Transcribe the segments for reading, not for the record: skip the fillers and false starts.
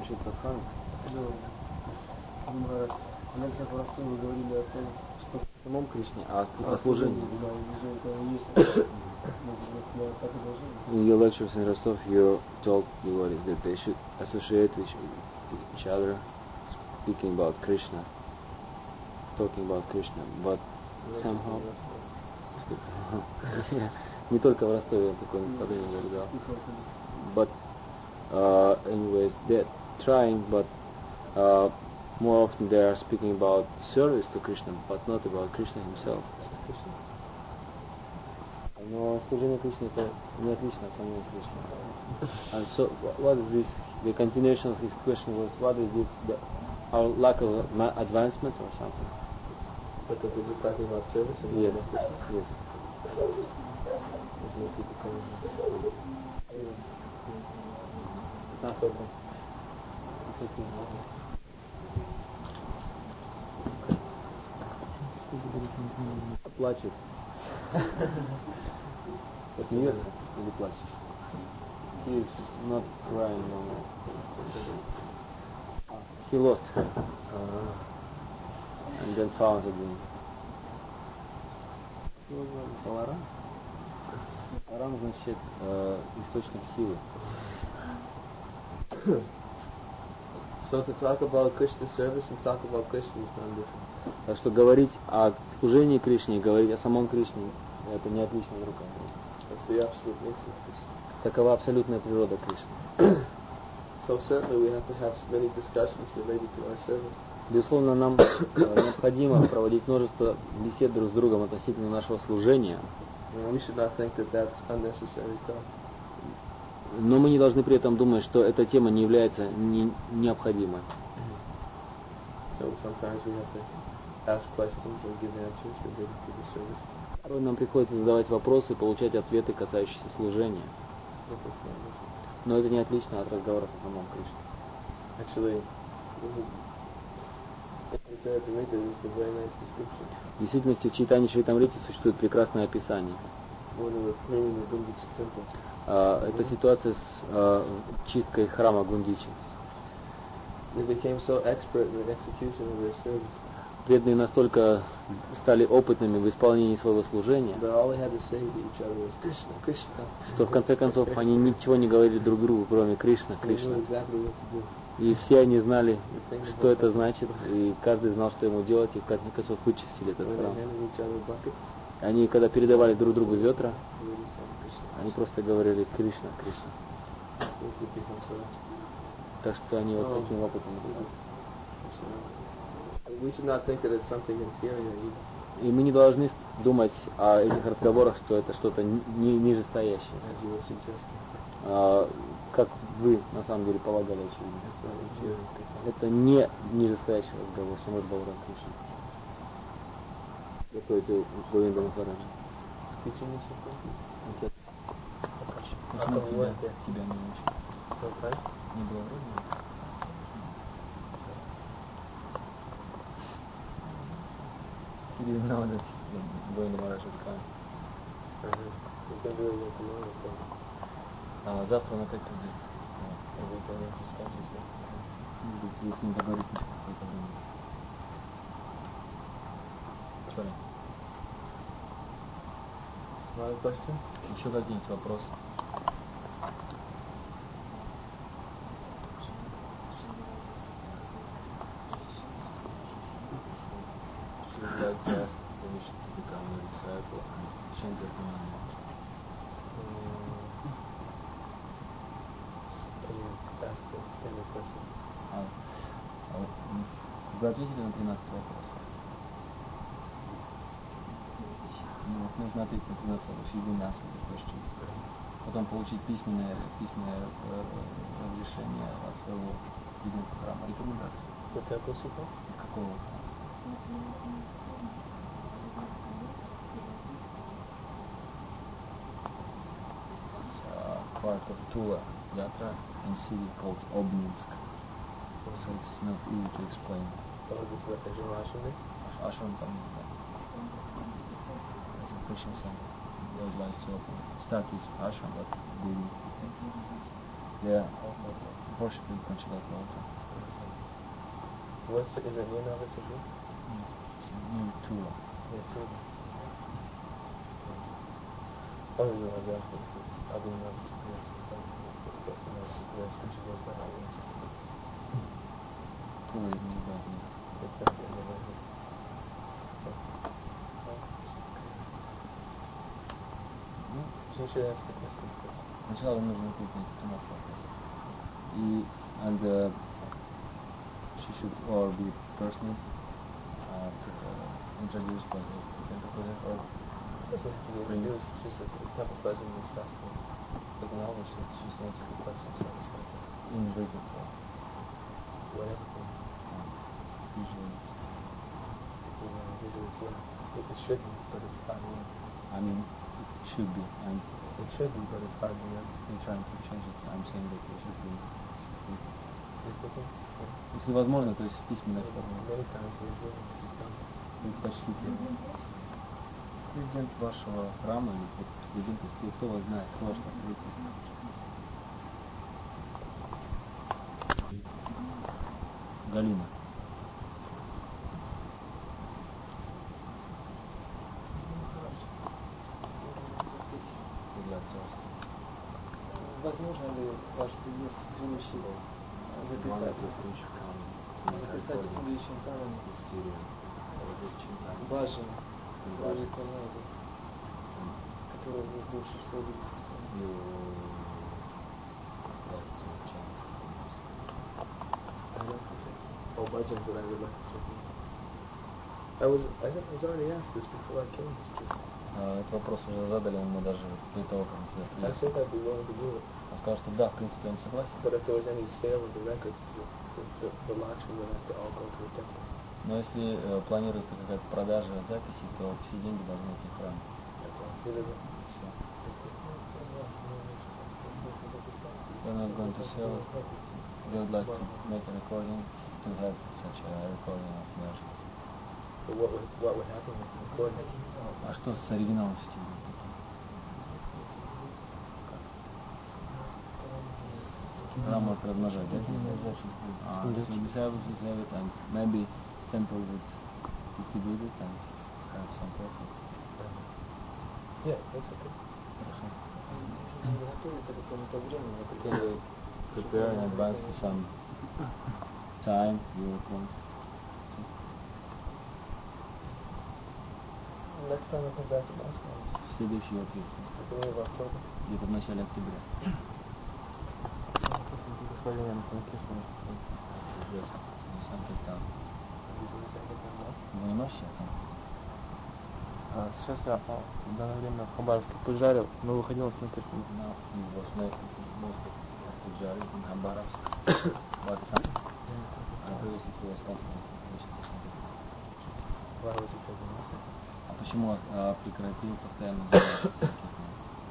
насчет садханы? Махарадж, Алекса Парасту вы говорили о том, что В самом Кришне, а о служении. Да, уже это есть. Так и должно быть. In your lectures in Rostov, you told devotees that they should associate with each other, speaking about Krishna, talking about Krishna, but somehow... Не только в Ростове такое наставление выражал. But anyways, they're trying, but more often they are speaking about service to Krishna, but not about Krishna himself. Но служение Кришне это не отлично от самого Кришны. And so, what is this? The continuation of his question was, what is this? Our lack of advancement or something? Because we're just talking about service and Yes, about Krishna. yes. There's no people coming here. It's okay. It's okay. Плачет. Смеется или плачет? He is not crying no more. He lost her. And then found again. Аларам? Арам значит источник силы. So to talk about Krishna service and talk about Krishna is not different. Так что говорить о служении Кришне и говорить о самом Кришне, это не отлично друг от друга. That's the absolute nature of Krishna. Такова абсолютная природа Кришны. So certainly we have to have many discussions related to our service. Безусловно, нам необходимо проводить множество бесед друг с другом относительно нашего служения. We should not think that that's unnecessary talk. Но мы не должны при этом думать, что эта тема не является необходимой. So sometimes we have to ask questions and give answers related to the service. Порой нам приходится задавать вопросы и получать ответы, касающиеся служения. Но это не отлично от разговоров о самом Кришне. Actually, it's a very nice description. В действительности в Чайтанья Чаритамрите существует прекрасное описание. Это ситуация с чисткой храма Гундичи. Преданные настолько стали опытными в исполнении своего служения, что в конце концов они ничего не говорили друг другу, кроме Кришна, Кришна. И все они знали, что это значит, и каждый знал, что ему делать, и в конце концов вычистили этот храм. Они, когда передавали друг другу ведра, они просто говорили Кришна, Кришна. Так что они вот таким опытом были. И мы не должны думать о этих разговорах, что это что-то нижестоящее. Как вы на самом деле полагали, очевидно. Это не нижестоящий разговор, что мы разговор о Кришне. Какой это Говинда Махараджа? Почему тебя не учат? Не было времени? You didn't know that Говинда Махарадж was coming? Завтра он опять придет. Вы с ним договорились на какое-то время. Sorry. Another question? Еще какие-нибудь вопросы? She would like to ask permission to become a disciple and change their mind. Вы ответили на 13 вопросов? Ну, вот нужно ответить на 13 вопросов, единый answer question. Потом получить письменное разрешение от своего президента храма, рекомендацию. Из какого храма? Из какого храма? Part of Tula Yatra in a city called Obninsk. So it's not easy to explain. Oh, this is like a ashram? Ashram там, да. It's a Christian center. They would like to start with ashram, but they... Yeah. проще начинать на утро. Is it near Novosibirsk? Near Tula. Yeah, Tula. Only reason I was asking is because I'll be in Novosibirsk. It's close to Novosibirsk, which is like that. It's just Тула из Нижегородска. it's not the end of it. Ну, So you should ask the questions first. сначала нужно ответить на 15 вопросов. And she should or be personally introduced by the temple president or Doesn't have to be introduced, it's just that the temple president is has to acknowledge that she's answered the question satisfactorily. in written form. Whatever. Usually it's, Usually it's it should be, but it's hardly in. I mean, it should be, and It should be, but it's hardly in. we're trying to change it. I'm saying that it should be written. It's written. Если возможно, то есть в письменной форме. Many times we've written, she's done it. Предпочтите президент вашего храма или президент, если кто вас знает, кто ваш наследник. Галина. Возможно ли ваш приезд в следующий записать в следующем плане важен, который вы больше всего любите? Oh, budget that I would like to check in. I was already asked this before I came. Этот вопрос уже задали ему даже до того, как он сюда I приехал. said I'd be willing to do it. Он сказал, что да, в принципе, он согласен. But if there was any sale of the records, the lots would have to all go to the temple. Но если планируется какая-то продажа записей, то все деньги должны идти в храм. That's all. Все. They're not going to sell it. They would like to make a recording to have such a recording of versions. But what would happen with the recording? А что с оригиналом стиля? Храм может размножать, да? So you decide to have it, and maybe temple would distribute it and have some profit. Yeah, that's okay. Хорошо. Готовится какое-то время, Can we prepare in advance to some time you want? Next time I come back to Moscow, Следующий вопрос. beginning of October. Где-то в начале октября. Господином Санкиртаном. Санкиртан. You doing Sankirtan now? Занимаешься сам? Сейчас я в данное время в Хабаровске Пуджаре, мы выходим с Санкиртана. No, he was most of Pujari in Khabarovsk. But some, previously he was also Why was he taking this? А почему прекратил постоянно заниматься Санкиртаном?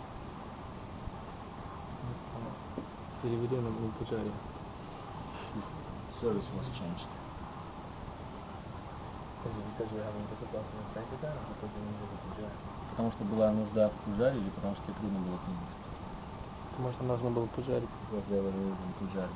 Перевели на Пуджаре. Service was changed. Is it because you're having difficulty in Sankirtan or because you needed a Pujari? Потому что была нужда в Пуджаре или потому что тебе трудно было к нему? Потому что нужно было Пуджари. Because they were using Pujari.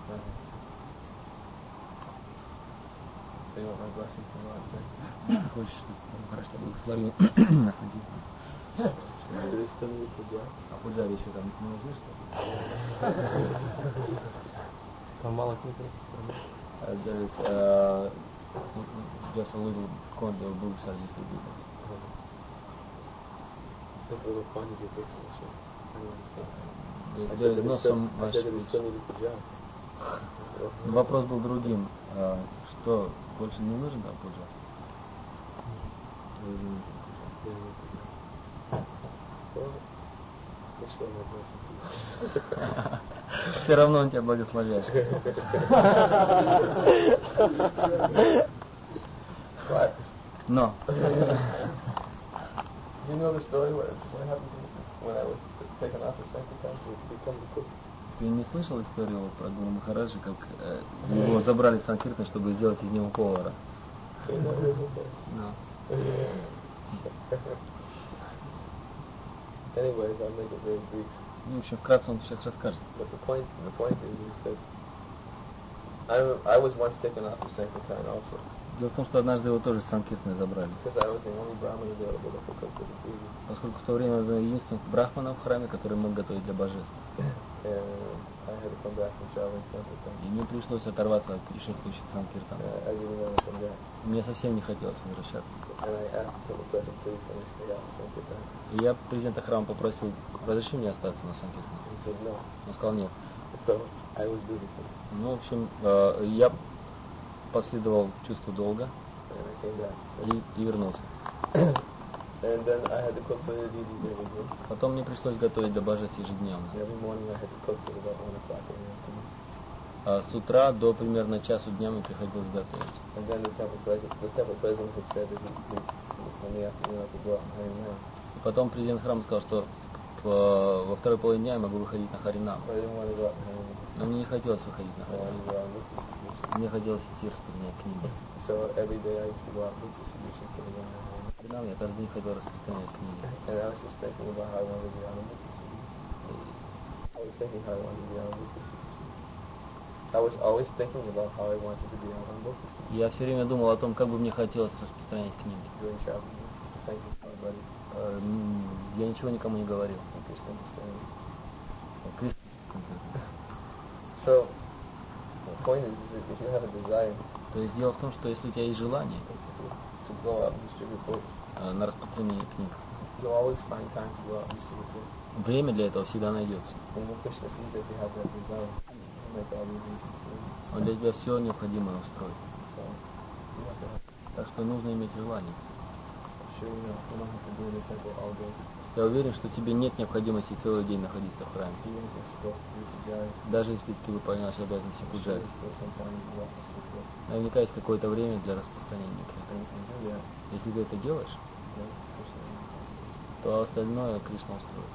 So you want my blessings to go out there? Ты хочешь, чтобы хорошо благословил на Санкиртан? Do they still need Pujari? А Пуджари еще там не нужны, что ли? Там мало книг распространяется. There is just a little quantity of books are distributed. Just a little quantity of books also. There is not so much books. Вопрос был другим. Что, больше не нужен там Пуджа? Все равно он тебя благословляет. What? Но. Do you know the story what happened when I was taken off the second time to become the cook? Ты не слышал историю вот про Гуру Махараджа, как его забрали в Санкиртан, чтобы сделать из него повара? No. Anyways, I'll make it very brief. Ну, в общем, вкратце он сейчас расскажет. But the point is that I was once taken off of Sankirtan also. Дело в том, что однажды его тоже с Санкиртаны забрали. Because I was the only Brahmin available that could cook for the deity. Поскольку в то время я был единственным брахманом в храме, который мог готовить для божеств. And I had to come back from traveling Sankirtan. И мне пришлось оторваться от путешествующих Санкиртана. I didn't want to come back. Мне совсем не хотелось возвращаться. And I asked the temple president, please let me stay out of Sankirtan. И я президента храма попросил, разреши мне остаться на Санкиртане. He said no. Он сказал нет. So I was dutiful. Ну, в общем, я последовал чувству долга And I came back. и вернулся. And then I had to cook for the deities every day. Потом мне пришлось готовить для божеств ежедневно. Every morning I had to cook till about 1 o'clock in the afternoon. А с утра до примерно часу дня мне приходилось готовить. And then the temple president had said that in the afternoon I could go out and hang around. И потом президент храма сказал, что во второй половине дня я могу выходить на Харинам. But I didn't want to go out and hang around. Но мне не хотелось выходить на I wanted Харинам. to go out and look for solutions. Мне хотелось идти распространять книги. So every day I used to go out and look for solutions for the one I had. Харинам я каждый день хотел распространять книги. And I was just thinking about how I wanted to be out and look for solutions. I was thinking how I wanted to be out and look for solutions. I was always thinking about how I wanted to be out on book for solutions. Я все время думал о том, как бы мне хотелось распространять книги. During traveling, thank you for everybody. Я ничего никому не говорил. I just understand. Кришна. So, the point is that if you have a desire То есть дело в том, что если у тебя есть желание to go out and distribute books, на распространение книг, you'll always find time to go out and distribute books. время для этого всегда найдется. And when Krishna sees that you have that desire, he'll make all the arrangements for you. Он для тебя все необходимое устроит. So, you have to have, Так что нужно иметь желание. sure you don't have to be in the temple all day. Я уверен, что тебе нет необходимости целый день находиться в храме. Even if you're supposed to do puja, Даже если ты выполняешь обязанности sure пуджари. there's still some time to go out and distribute books. Наверняка есть какое-то время для распространения книг. And if you do that, Если ты это делаешь, then Krishna will help you. то остальное Кришна устроит.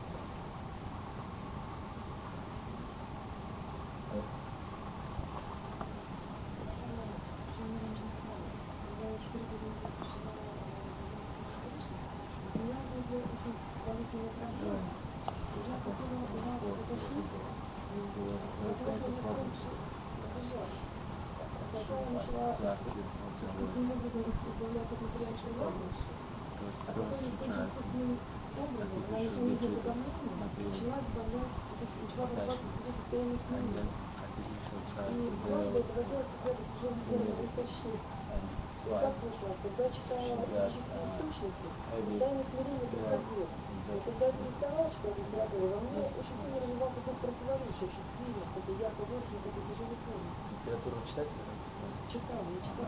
Литературу читать? Читала.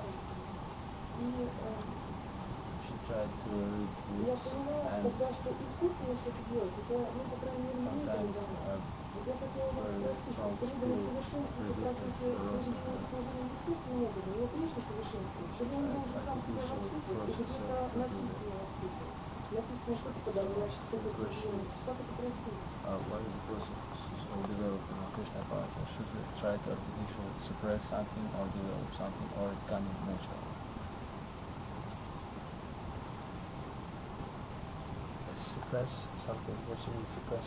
И я поняла тогда, что искусственно что-то делать, это, по крайней мере, мне это не дано. Вот я хотела вас спросить, что либо на совершенствуется в процессе проведения исследования искусственным методом, но Кришна совершенствует, что он должен сам себя воспитывать, и где-то написано воспитывать. Написано что-то подавлять, что-то делать. Как это происходит? What is the process of developing of Krishna consciousness? Should we try to artificially suppress something or develop something, or it coming naturally? Suppress something. What should we suppress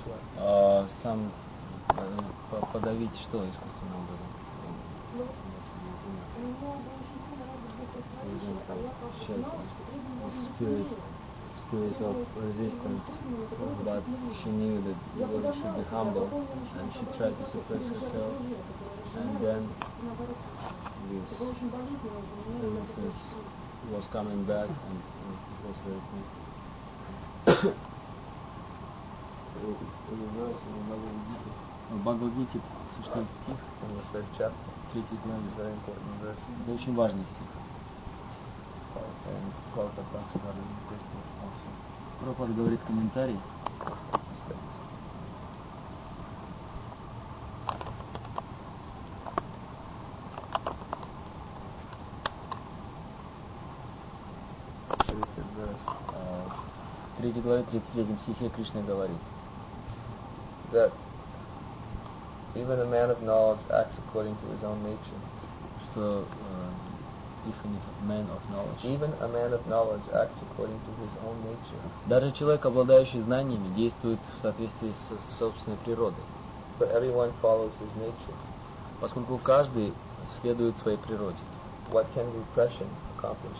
what? Подавить что искусственным образом? Ну, у меня было очень сильно развит противоречие, а я как знала, что требование должен быть смирение. Spirit of resistance, but she knew that devotee should be humble, and she tried to suppress herself, and then this resistance was coming back, and it was very painful. В Бхагавад-гите существует стих, In the third chapter, 3 главе, very important verse. это очень важный стих. And Prabhupada talks about it in the first book also. Прабхупада говорит в комментарии, He states, в 3 главе, 33 стихе Кришна говорит, that even a man of knowledge acts according to his own nature. что even if man of knowledge, Even a man of knowledge acts according to his own nature. даже человек, обладающий знаниями, действует в соответствии с собственной природой, But everyone follows his nature. поскольку каждый следует своей природе. What can repression accomplish?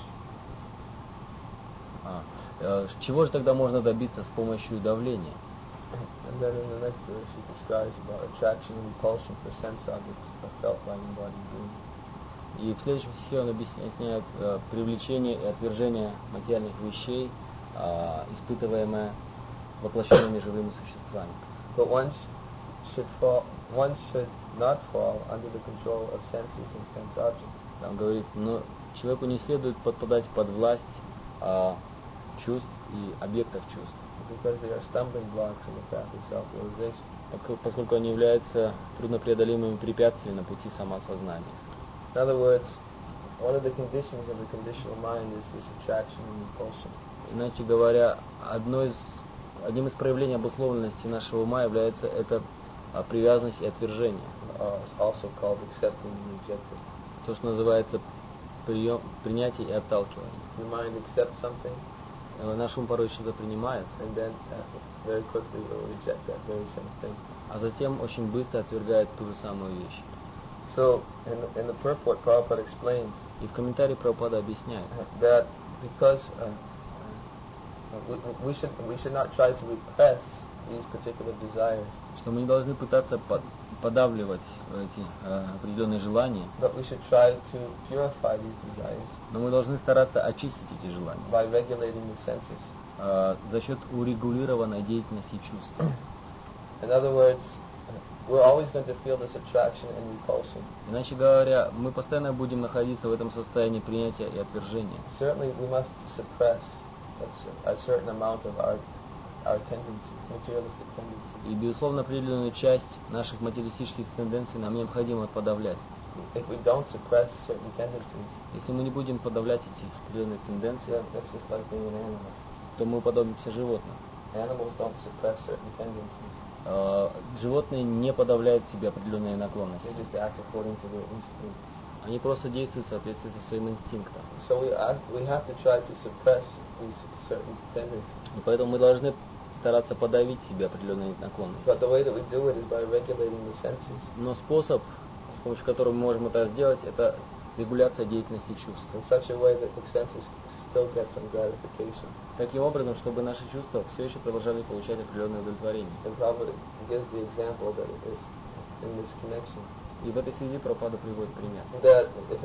Чего же тогда можно добиться с помощью давления? And then in the next verse he describes about attraction and repulsion for sense objects felt by embodied being. И в следующем стихе он объясняет привлечение и отвержение материальных вещей, испытываемое воплощенными живыми существами. But one should not fall under the control of senses and sense objects. Там говорится, но человеку не следует подпадать под власть чувств и объектов чувств, Because they are stumbling blocks in the path of self-realization. Поскольку они являются труднопреодолимыми препятствиями на пути самоосознания. In other words, one of the conditions of the conditional mind is this attraction and repulsion. Иначе говоря, одним из проявлений обусловленности нашего ума является это привязанность и отвержение. Also called accepting and rejecting. То, что называется принятие и отталкивание. Your mind accepts something, Наш ум порой что-то принимает, and then very quickly will reject that very same thing. а затем очень быстро отвергает ту же самую вещь. So, in the purport, Prabhupada explained И в комментарии Прабхупада объясняет, that because we should not try to repress these particular desires, что мы не должны пытаться подавливать эти определенные желания, but we should try to purify these desires но мы должны стараться очистить эти желания by regulating the senses. за счет урегулированной деятельности чувств. In other words, we're always going to feel this attraction and repulsion. Иначе говоря, мы постоянно будем находиться в этом состоянии принятия и отвержения. Certainly, we must suppress a certain amount of our tendencies, materialistic tendencies. И, безусловно, определенную часть наших материалистических тенденций нам необходимо подавлять. If we don't suppress certain tendencies, Если мы не будем подавлять эти определенные тенденции, then it's just like being an animal. то мы уподобимся животным. Animals don't suppress certain tendencies. Животные не подавляют в себе определенные They наклонности. just act according to their instincts. Они просто действуют в соответствии со своим инстинктом. So we have to try to suppress these certain tendencies. И поэтому мы должны стараться подавить в себе определенные наклонности. But the way that we do it is by regulating the senses Но способ, с помощью которого мы можем это сделать, это регуляция деятельности чувств. in such a way that the senses still get some gratification. Таким образом, чтобы наши чувства все еще продолжали получать определенное удовлетворение. And Prabhupada gives the example that in this connection, И в этой связи Прабхупада приводит пример, that if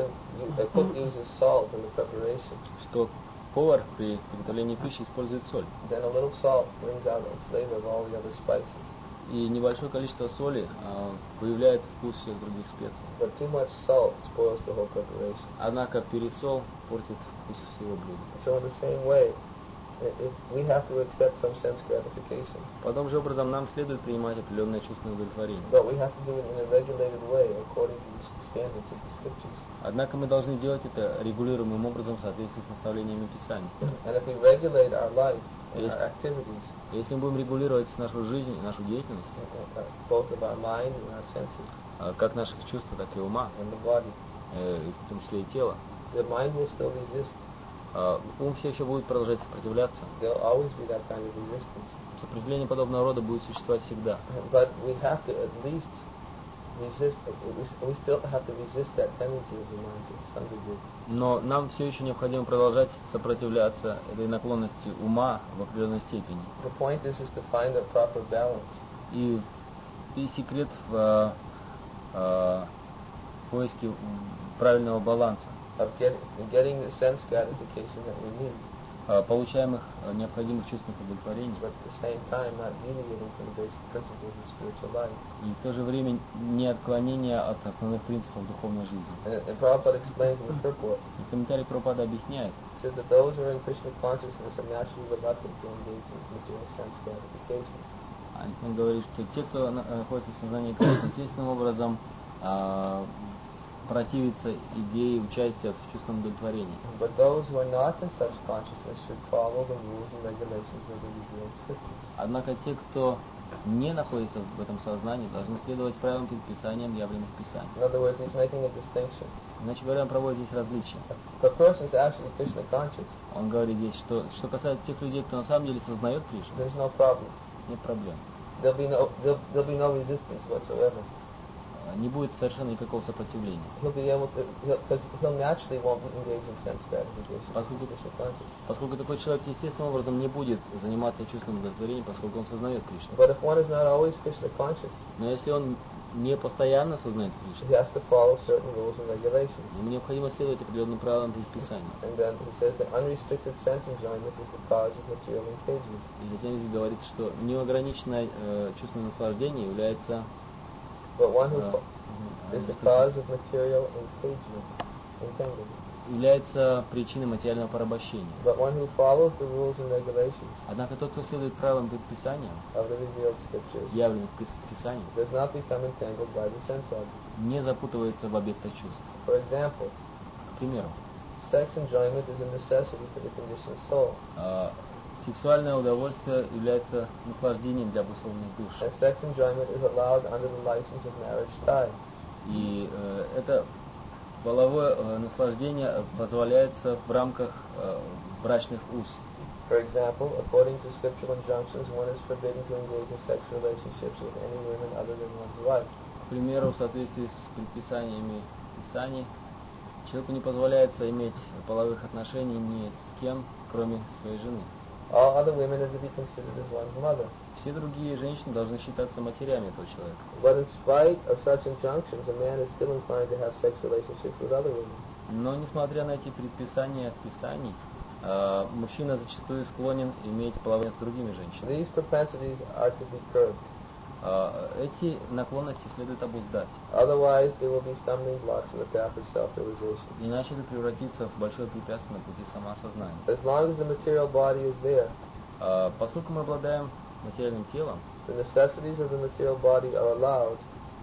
a cook uses salt in the preparation, что повар при приготовлении пищи использует соль. then a little salt brings out the flavor of all the other spices. И небольшое количество соли выявляет вкус всех других специй. But too much salt spoils the whole preparation. Однако пересол портит вкус всего блюда. So in the same way, if we have to accept some sense gratification, Подобным же образом нам следует принимать определенное чувственное удовлетворение. but we have to do it in a regulated way according to the standards of the scriptures. Однако мы должны делать это регулируемым образом в соответствии с наставлениями Писания. And if we regulate our life and Yes. our activities, Если мы будем регулировать нашу жизнь и нашу деятельность, both of our mind and our senses как наших чувств, так и ума, and the body, и в том числе и тела, the mind will still resist. ум все еще будет продолжать сопротивляться. There'll always be that kind of resistance. Сопротивление подобного рода будет существовать всегда. But we have to at least resist, we still have to resist that tendency of the mind to some degree. Но нам все еще необходимо продолжать сопротивляться этой наклонности ума в определенной степени. The point is to find a proper balance. И секрет в поиске правильного баланса, Of getting the sense gratification that we need, получаемых необходимых чувственных удовлетворений, but at the same time not deviating from the basic principles of spiritual life. и в то же время не отклонение от основных принципов духовной жизни. And Prabhupada explains in the purport, И в комментарии Прабхупада объясняет, he says that those who are in Krishna consciousness are naturally reluctant to engage in material sense gratification. он говорит, что те, кто находится в сознании Кришны, естественным образом противится идее участия в чувственном удовлетворении. But those who are not in such consciousness should follow the rules and regulations of the revealed scriptures. Однако те, кто не находится в этом сознании, должны следовать правилам предписаниям явленных писаний. In other words, he's making a distinction. Иначе говоря, он проводит здесь различия. If a person is actually Krishna conscious, Он говорит здесь, что касается тех людей, кто на самом деле сознает Кришну, there's no problem. нет проблем. There'll be no resistance whatsoever. не будет совершенно никакого сопротивления. He'll naturally won't engage in sense gratification. Поскольку такой человек естественным образом не будет заниматься чувственным удовлетворением, поскольку он сознает Кришну. But if one is not always Krishna conscious, Но если он не постоянно сознает Кришну, he has to follow certain rules and regulations. ему необходимо следовать определенным правилам предписаниям. And then he says that unrestricted sense enjoyment is the cause of material engagement. И затем здесь говорится, что неограниченное чувственное наслаждение является But one who is the cause of material entanglement. Является причиной материального порабощения. But one who follows the rules and regulations Однако тот, кто следует правилам предписаниям, of the revealed scriptures, явленных в Писании, does not become entangled by the sense object. не запутывается в объектах чувств. For example, К примеру, sex enjoyment is a necessity for the conditioned soul. Сексуальное удовольствие является наслаждением для обусловленных душ. And sex enjoyment is allowed under the license of marriage tie. И это половое наслаждение позволяется в рамках брачных уз. For example, according to scriptural injunctions, one is forbidden to engage in sex relationships with any women other than one's wife. К примеру, в соответствии с предписаниями Писаний, человеку не позволяется иметь половых отношений ни с кем, кроме своей жены. All other women are to be considered as one's mother. Все другие женщины должны считаться матерями этого человека. But in spite of such injunctions, a man is still inclined to have sex relationships with other women. Но, несмотря на эти предписания Писаний, мужчина зачастую склонен иметь половые с другими женщинами. These propensities are to be curbed. Эти наклонности следует обуздать. Otherwise, there will be stumbling blocks in the path of self-realization. Иначе это превратится в большое препятствие на пути самоосознания. As long as the material body is there, Поскольку мы обладаем материальным телом, the necessities of the material body are allowed,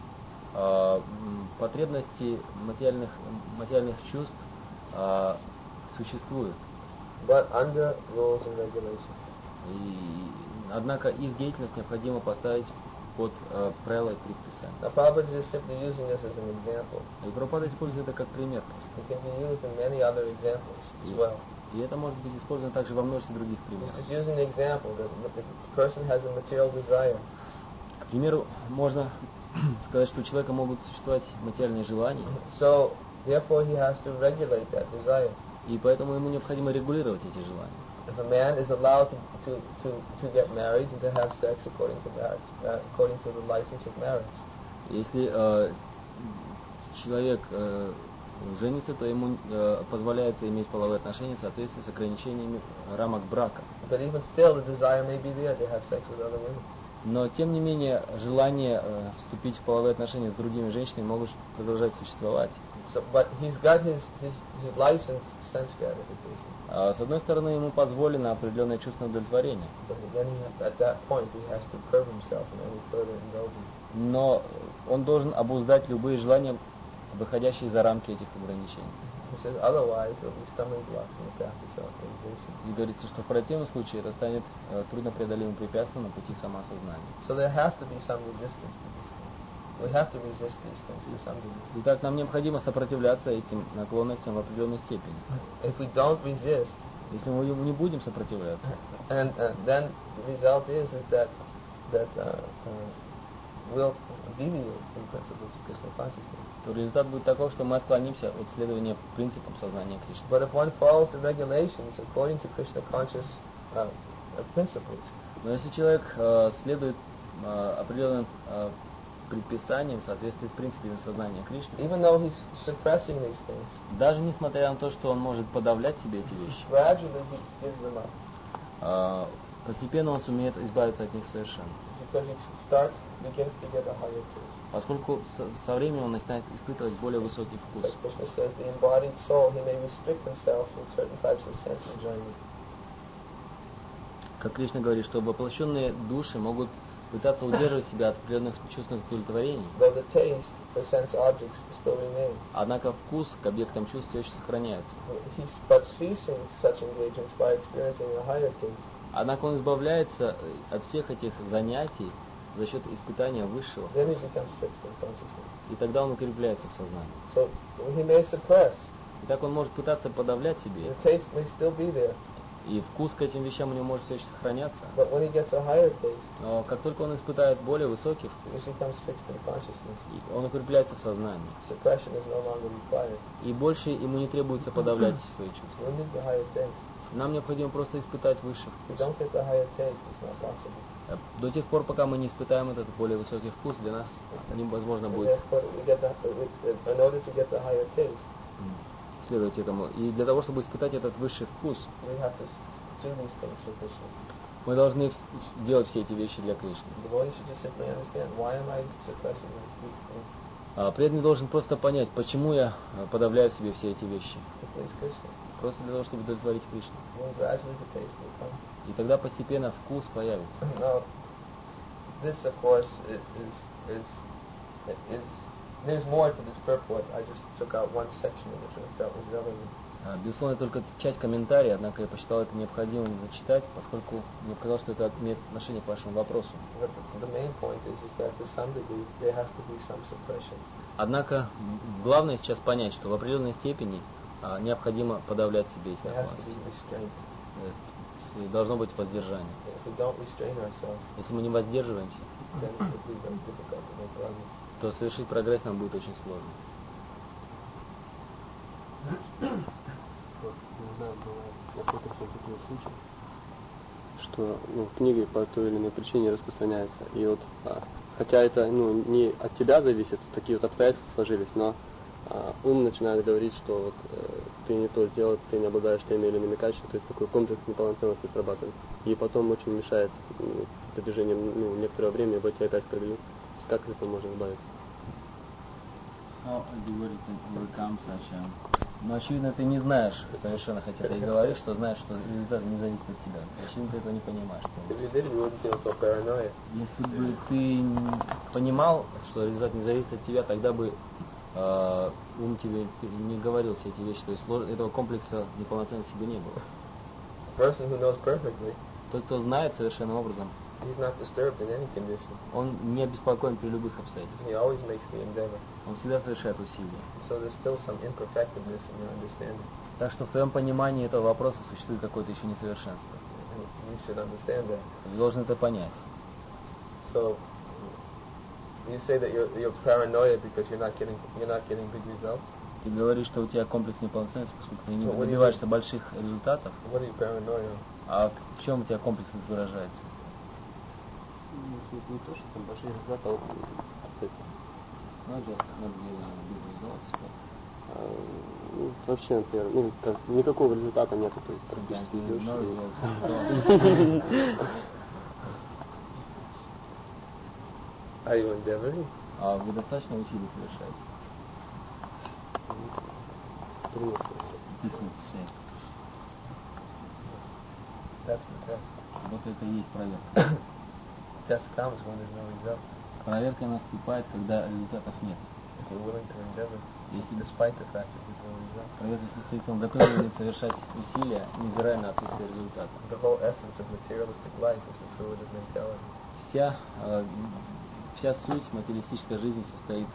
потребности материальных чувств существуют. but under rules and regulations. Однако их деятельность необходимо поставить под правила и предписания. Now, Prabhupada is just simply using this as an example. И Прабхупада использует это как пример просто. It can be used in many other examples as well. И это может быть использовано также во множестве других He's примеров. just using the example that the person has a material desire. К примеру, можно сказать, что у человека могут существовать материальные желания, So, therefore, he has to regulate that desire. и поэтому ему необходимо регулировать эти желания. If a man is allowed to get married and to have sex according to marriage, according to the license of marriage, Если человек женится, то ему позволяется иметь половые отношения в соответствии с ограничениями рамок брака. but even still, the desire may be there to have sex with other women. Но, тем не менее, желание вступить в половые отношения с другими женщинами могут продолжать существовать. So, but he's got his licensed sense gratification. С одной стороны, ему позволено определенное чувственное удовлетворение, But then at that point, he has to curb himself from any further indulgence. но он должен обуздать любые желания, выходящие за рамки этих ограничений. He says otherwise there will be stumbling blocks in the path of self-realization. И говорится, что в противном случае это станет труднопреодолимым препятствием на пути самоосознания. So there has to be some resistance to these things. We have to resist these things to some degree. Итак, нам необходимо сопротивляться этим наклонностям в определенной степени. If we don't resist, Если мы не будем сопротивляться, and then the result is that we'll deviate from principles of Krishna consciousness. то результат будет таков, что мы отклонимся от следования принципам сознания Кришны. But if one follows the regulations according to Krishna conscious principles, Но если человек следует определенным предписаниям в соответствии с принципами сознания Кришны, even though he's suppressing these things, даже несмотря на то, что он может подавлять себе эти вещи, gradually he gives them up постепенно он сумеет избавиться от них совершенно. because he begins to get a higher taste. Поскольку со временем он начинает испытывать более высокий вкус. Like Krishna says, the embodied soul, he may restrict himself with certain types of sense enjoyment. Как Кришна говорит, что воплощенные души могут пытаться удерживать себя от определенных чувственных удовлетворений. Though the taste for sense objects still remains. Однако вкус к объектам чувств все еще сохраняется. But ceasing such engagements by experiencing a higher taste. Однако он избавляется от всех этих занятий за счет испытания высшего. Then he becomes fixed in consciousness. И тогда он укрепляется в сознании. So he may suppress. И так он может пытаться подавлять себе, The taste may still be there. И вкус к этим вещам у него может все еще сохраняться. But when he gets a higher taste, Но как только он испытает более высокий вкус, it becomes fixed in consciousness. он укрепляется в сознании. Suppression is no longer required. И больше ему не требуется подавлять свои чувства. We need the higher taste. Нам необходимо просто испытать высший If we вкус. don't get the higher taste, it's not possible. До тех пор, пока мы не испытаем этот более высокий вкус, для нас невозможно And будет therefore, in order to get the higher taste, следовать этому. И для того, чтобы испытать этот высший вкус, we have to do these things for Krishna. мы должны делать все эти вещи для Кришны. The devotee should just simply understand, why am I suppressing these things? Преданный должен просто понять, почему я подавляю в себе все эти вещи. To please Krishna. Просто для того, чтобы удовлетворить Кришну. Then gradually the taste will come. И тогда постепенно вкус появится. Now, this of course there's more to this purport. I just took out one section of it and I felt was relevant. Безусловно, только часть комментариев, однако я посчитал это необходимым зачитать, поскольку мне показалось, что это имеет отношение к вашему вопросу. But the main point is that to some degree there has to be some suppression. Однако главное сейчас понять, что в определенной степени необходимо подавлять себе эти There has to be наклонности. restraint. Должно быть воздержание. If we don't restrain ourselves, Если мы не воздерживаемся, then it will be very difficult to make progress. то совершить прогресс нам будет очень сложно. Вот, не знаю, бывает, я слышал такой случай, что в книге по той или иной причине распространяется. И вот, хотя это не от тебя зависит, такие вот обстоятельства сложились, но ум начинает говорить, что вот, ты не то сделал, ты не обладаешь теми или иными качествами, то есть такой комплекс неполноценности срабатывает. И потом очень мешает протяжении некоторого времени войти опять в колею. Как это можно избавиться? Но очевидно, ты не знаешь совершенно, хотя ты и говоришь, что знаешь, что результат не зависит от тебя. Очевидно, ты этого не понимаешь. If you did, you wouldn't feel so paranoid. Если бы ты понимал, что результат не зависит от тебя, тогда бы ум тебе не говорил все эти вещи. То есть этого комплекса неполноценности бы не было. A person who knows perfectly, Тот, кто знает совершенным образом, he's not disturbed in any condition. он не обеспокоен при любых обстоятельствах. He always makes the endeavor. Он всегда совершает усилия. So there's still some imperfectiveness in your understanding. Так что в твоем понимании этого вопроса существует какое-то еще несовершенство. And you should understand that. Ты должен это понять. So you say that you're paranoid because you're not getting big results. Ты говоришь, что у тебя комплекс неполноценности, поскольку ты не Ну, добиваешься больших результатов. What are you paranoid of? А в чем у тебя комплекс выражается? Не то, что там большие результаты, а вот вообще, например, никакого результата нет, то есть практически идешь. Are you endeavoring? А вы достаточно усилий совершаете? That's the test. Вот это и есть проверка. Test comes when there's no result. Проверка наступает, когда результатов нет. If you're willing to endeavor, Если despite the fact that there's no result. проверка состоит в том, готовы ли совершать усилия, невзирая на отсутствие результата. The whole essence of materialistic life is the fruitive mentality. Вся суть материалистической жизни состоит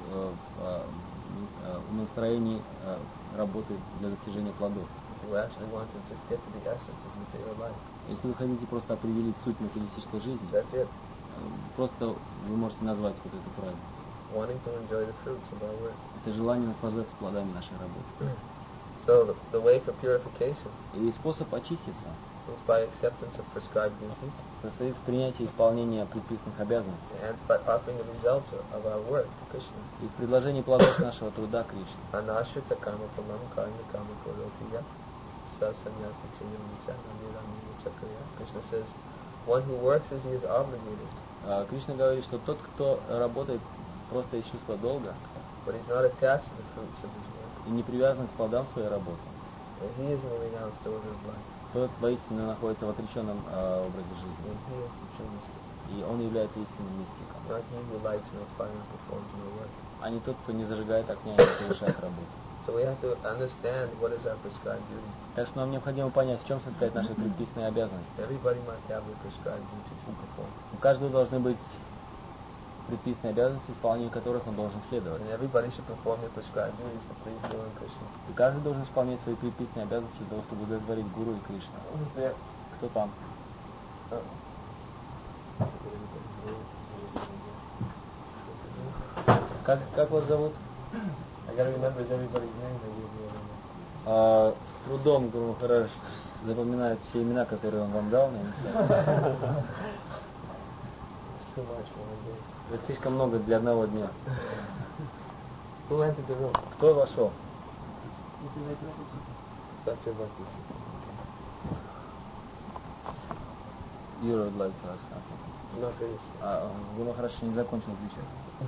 в настроении работы для достижения плодов. If you actually want to just get to the essence of material life, Если вы хотите просто определить суть материалистической жизни, that's it. просто вы можете назвать вот эту фразу. Wanting to enjoy the fruits of our work. Это желание наслаждаться плодами нашей работы. So the way for purification И способ очиститься is by acceptance of prescribed duties состоит в принятии исполнения предписанных обязанностей and by offering the results of our work to Krishna. и в предложении плодов нашего труда Кришне. Anashrita karma phalam karma kama karoti yat sasanyasa chayam vicha namiramina chakraya. Krishna says, one who works as he is obligated, Кришна говорит, что тот, кто работает просто из чувства долга but he's not attached to the fruits of his work, и не привязан к плодам своей работы, and he is in the renounced order of life, тот воистину находится в отреченном образе жизни. and he is the true mystic, И он является истинным мистиком, not he who lights no fire and performs no work. а не тот, кто не зажигает огня и не совершает работу. So we have to understand what is our prescribed duty. Так что нам необходимо понять, в чем состоят наши предписанные обязанности. Everybody must have their prescribed duties to perform. У каждого должны быть предписанные обязанности, исполнению которых он должен следовать. And everybody should perform their prescribed duties to please Guru and Krishna. И каждый должен исполнять свои предписанные обязанности для того, чтобы удовлетворить Гуру и Кришну. Who's there? Кто там? Как вас зовут? I gotta remember everybody's name. С трудом Гуру Махарадж запоминает все имена, которые он вам дал. It's too much for one day. Это слишком много для одного дня. Who entered the room? Кто вошел? Satyavati. Юра would like to ask something. Not finished. Гуру Махарадж не закончил отвечать.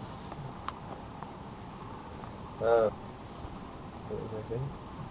What was I saying?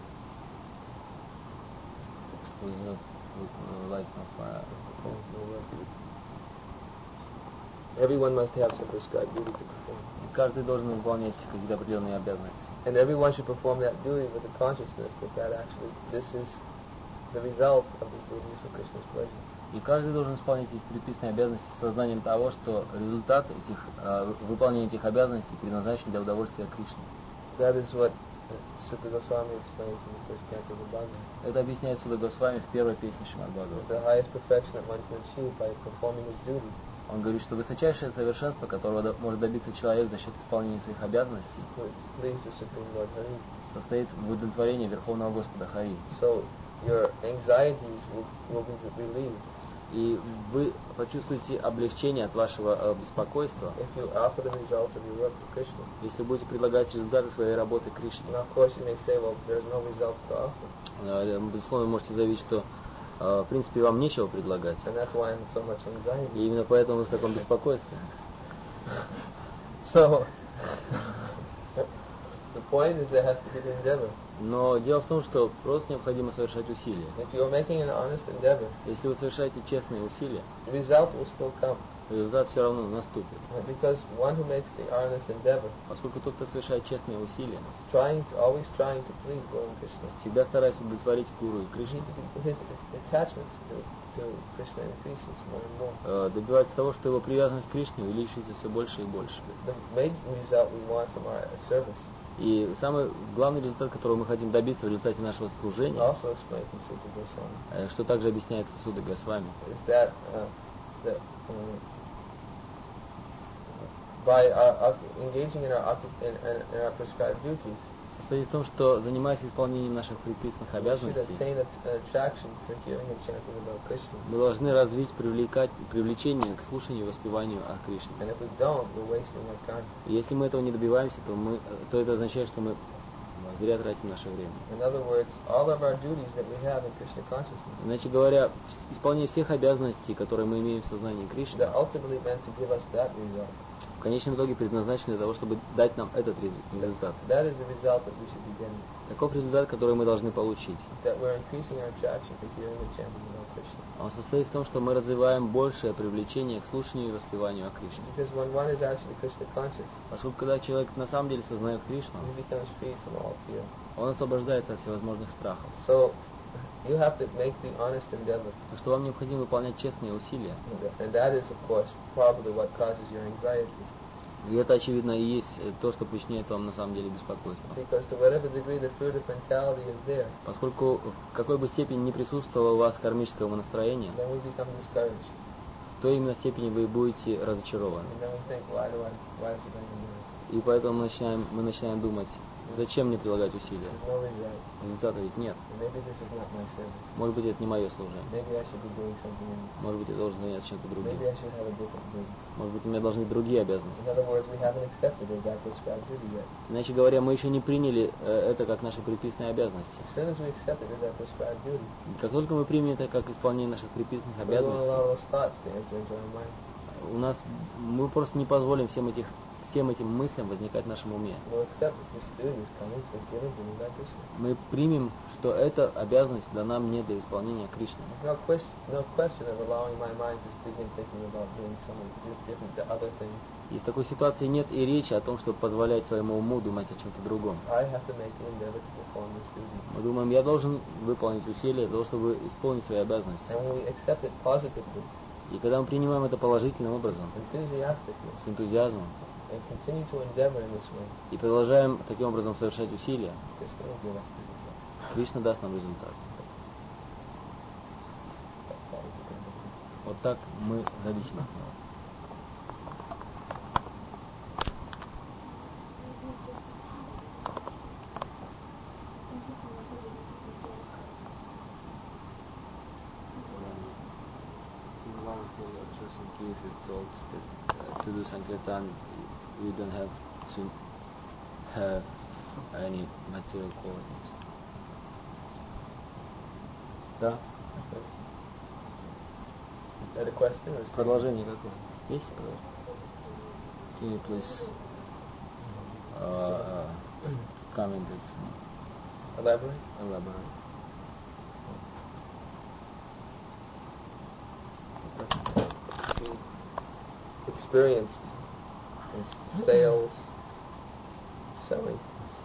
Everyone must have some prescribed duty to perform. Каждый должен выполнять какие-то определенные обязанности. And everyone should perform that duty with the consciousness that actually this is the result of this duty is for Krishna's pleasure. И каждый должен исполнять эти предписанные обязанности с сознанием того, что результат выполнения этих обязанностей предназначен для удовольствия Кришны. That is what Sutta Goswami explains in the first canto of the Bhagavad. Это объясняет Суда Госвами в первой песне Шримад Бхагавата. The highest perfection that one can achieve by performing his duty. Он говорит, что высочайшее совершенство, которого может добиться человек за счет исполнения своих обязанностей, Please the Supreme Lord Hari. состоит в удовлетворении Верховного Господа Хари. So your anxieties will be relieved. И вы почувствуете облегчение от вашего беспокойства, If you offer the results of your work to Krishna. если будете предлагать результаты своей работы Кришне. And of course you may say, well, there's no results to offer. Безусловно, вы можете заявить, что в принципе вам нечего предлагать. And that's why I'm in so much anxiety. И именно поэтому вы в таком беспокойстве. So the point is there has to be the endeavor. Но дело в том, что просто необходимо совершать усилия. If you're making an honest endeavor, Если вы совершаете честные усилия, the result will still come. результат все равно наступит. Because one who makes the honest endeavor, Поскольку тот, кто совершает честные усилия, always trying to please Guru and Krishna, всегда стараясь удовлетворить Гуру и Кришну, his attachment to Krishna increases more and more. добивается того, что его привязанность к Кришне увеличивается все больше и больше. The main result we want from our service, И самый главный результат, которого мы хотим добиться в результате нашего служения, also explained in Sutta Goswami, что также объясняется Суда Госвами, is that by engaging in our prescribed duties, состоит в том, что, занимаясь исполнением наших предписанных we should обязанностей, attain an attraction for hearing and chanting about Krishna. мы должны развить привлечение к слушанию и воспеванию о Кришне. And if we don't, we're wasting our time. И если мы этого не добиваемся, то это означает, что мы зря тратим наше время. In other words, all of our duties that we have in Krishna consciousness, Иначе говоря, исполнение всех обязанностей, которые мы имеем в сознании Кришны, they're ultimately meant to give us that result. в конечном итоге предназначены для того, чтобы дать нам этот результат. That is the result that we should be getting. Таков результат, который мы должны получить. That we're increasing our attraction for hearing and chanting about Krishna. Он состоит в том, что мы развиваем большее привлечение к слушанию и воспеванию о Кришне. Because when one is actually Krishna conscious, Поскольку когда человек на самом деле сознает Кришну, he becomes free from all fear. он освобождается от всевозможных страхов. So you have to make the honest endeavor. Так что вам необходимо выполнять честные усилия. And that is, of course, probably what causes your anxiety. И это, очевидно, и есть то, что причиняет вам на самом деле беспокойство. Because to whatever degree the fruit of mentality is there, Поскольку в какой бы степени не присутствовало у вас кармического настроения, then we become discouraged. в той именно степени вы будете разочарованы. And then we think, why is it going to do? И поэтому мы начинаем думать, зачем мне прилагать усилия? There's no result. Результата ведь нет. Maybe this is not my service. Может быть, это не мое служение. Maybe I should be doing something else. Может быть, я должен заняться чем-то другим. Maybe I should have a different duty. Может быть, у меня должны быть другие In обязанности. other words, we haven't accepted it as our prescribed duty yet. Иначе говоря, мы еще не приняли это как наши предписанные обязанности. As soon as we accept it as our prescribed duty, И как только мы примем это как исполнение наших предписанных we won't обязанностей, allow those thoughts to enter into our mind. мы просто не позволим всем этим мыслям возникать в нашем уме. We'll accept that this duty is coming from given to me by Krishna. Мы примем, что эта обязанность дана мне для исполнения Кришны. There's no question of allowing my mind to begin thinking about doing some different other things. И в такой ситуации нет и речи о том, чтобы позволять своему уму думать о чем-то другом. I have to make the endeavor to perform this duty. Мы думаем, я должен выполнить усилия для того, чтобы исполнить свои обязанности. And when we accept it positively, И когда мы принимаем это положительным образом, enthusiastically, с энтузиазмом, and continue to endeavor in this way, и продолжаем таким образом совершать усилия, Krishna will give us the result. Кришна даст нам результат. That's all we can do. Вот так мы зависим от него. If you told that to do Sankirtan, you don't have to have any material qualities. Да? Is that a question or is Продолжение какое? Есть продолжение? Can you please comment it? elaborate? Elaborate. Experienced in sales, selling.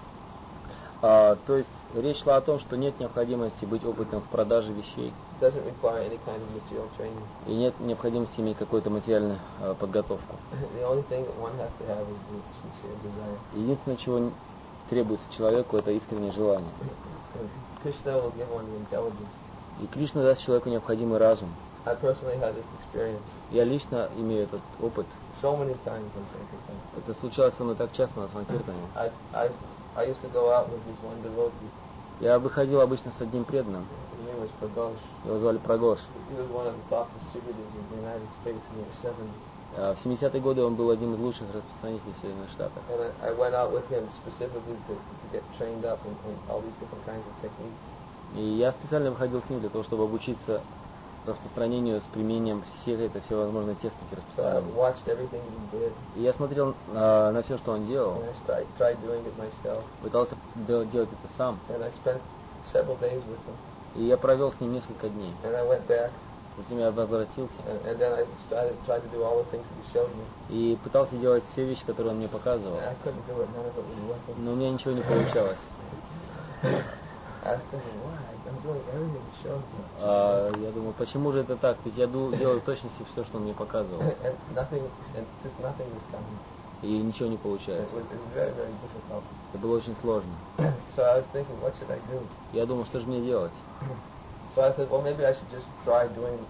То есть речь шла о том, что нет необходимости быть опытным в продаже вещей, Doesn't require any kind of material training. и нет необходимости иметь какую-то материальную подготовку. The only thing that one has to have is the sincere desire. Единственное, чего требуется человеку, это искреннее желание. Krishna will give one the intelligence. И Кришна даст человеку необходимый разум. I personally had this experience Я лично имею этот опыт. so many times on Sankirtan. Это случалось со мной так часто на Санкиртане. I used to go out with this one devotee. Я выходил обычно с одним преданным. His name was Pragosh. Его звали Прагош. He was one of the top distributors in the United States in the 70s. В 70-е годы он был одним из лучших распространителей в Соединенных Штатах. And I went out with him specifically to get trained up in all these different kinds of techniques. И я специально выходил с ним для того, чтобы обучиться распространению с применением всевозможной техники So I распространения. watched everything he did, И я смотрел на все, что он делал, and I tried doing it myself. пытался делать это сам. And I spent several days with him. И я провел с ним несколько дней. And I went back, Затем я возвратился and then I tried to do all the things that he showed me. и пытался делать все вещи, которые он мне показывал. And I couldn't do it. None of it was working. Но у меня ничего не получалось. I was thinking, why? I'm doing everything he showed me. Я думаю, почему же это так? Ведь я делаю в точности все, что он мне показывал. And just nothing was coming. И ничего не It получается. was very, very difficult. Это было очень сложно. So I was thinking, what should I do? Я думал, что же мне делать? So I said, well, maybe I should just try doing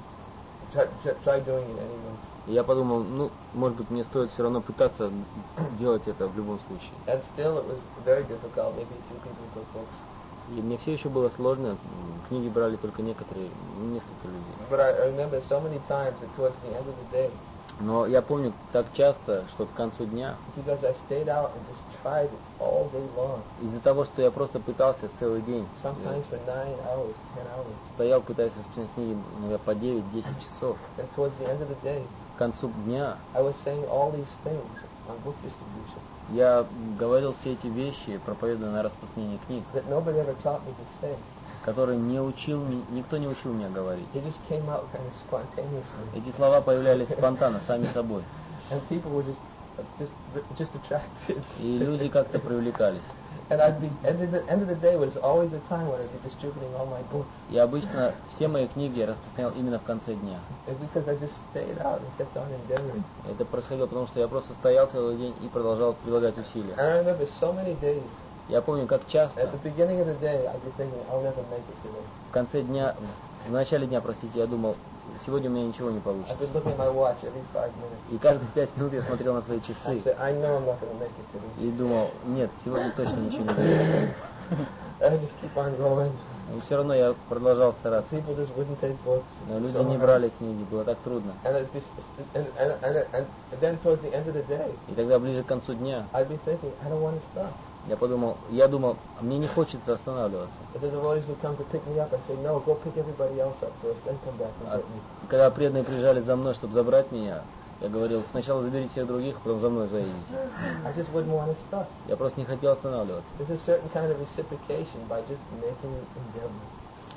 it anyway. И я подумал, может быть, мне стоит все равно пытаться делать это в любом случае. And still, it was very difficult. Maybe a few people took books. И мне все еще было сложно. Книги брали только несколько людей. But I remember so many times that towards the end of the day, Но я помню так часто, что к концу дня, because I stayed out and just tried it all day long, из-за того, что я просто пытался целый день, sometimes for 9 hours, 10 hours. стоял, пытаясь распространять книги по 9-10 часов, And towards the end of the day, к концу дня I was saying all these things on book distribution я говорил все эти вещи, проповедуя на распространение книг, that nobody ever taught me to say. которые никто не учил меня говорить. They just came out kind of spontaneously. Эти слова появлялись спонтанно, сами собой. And people were just attracted. И люди как-то привлекались. And I'd be, at the end of the day, was always the time when I'd be distributing all my books. И обычно все мои книги я распространял именно в конце дня. It's because I just stayed out and kept on endeavoring. Это происходило потому, что я просто стоял целый день и продолжал прилагать усилия. And I remember so many days, Я помню, как часто at the beginning of the day, I'd be thinking, I'll never make it today. в конце дня, в начале дня, простите, я думал, сегодня у меня ничего не I'd получится. be looking at my watch every 5 minutes. И каждые 5 минут я смотрел на свои I часы said, I know I'm not going to make it today. и думал, нет, сегодня точно ничего не будет. And I just keep on going. Но все равно я продолжал стараться. People just wouldn't take books. Но люди So не hard. брали книги, было так трудно. And, and then towards the end of the day, И тогда ближе к концу дня I'd be thinking, I don't want to stop. я думал, мне не хочется останавливаться. But the devotees would come to pick me up and say, no, go pick everybody else up first, then come back and get me. И когда преданные приезжали за мной, чтобы забрать меня, я говорил, сначала заберите всех других, потом за мной заедете. I just wouldn't want to stop. Я просто не хотел останавливаться. There's a certain kind of reciprocation by just making endeavor.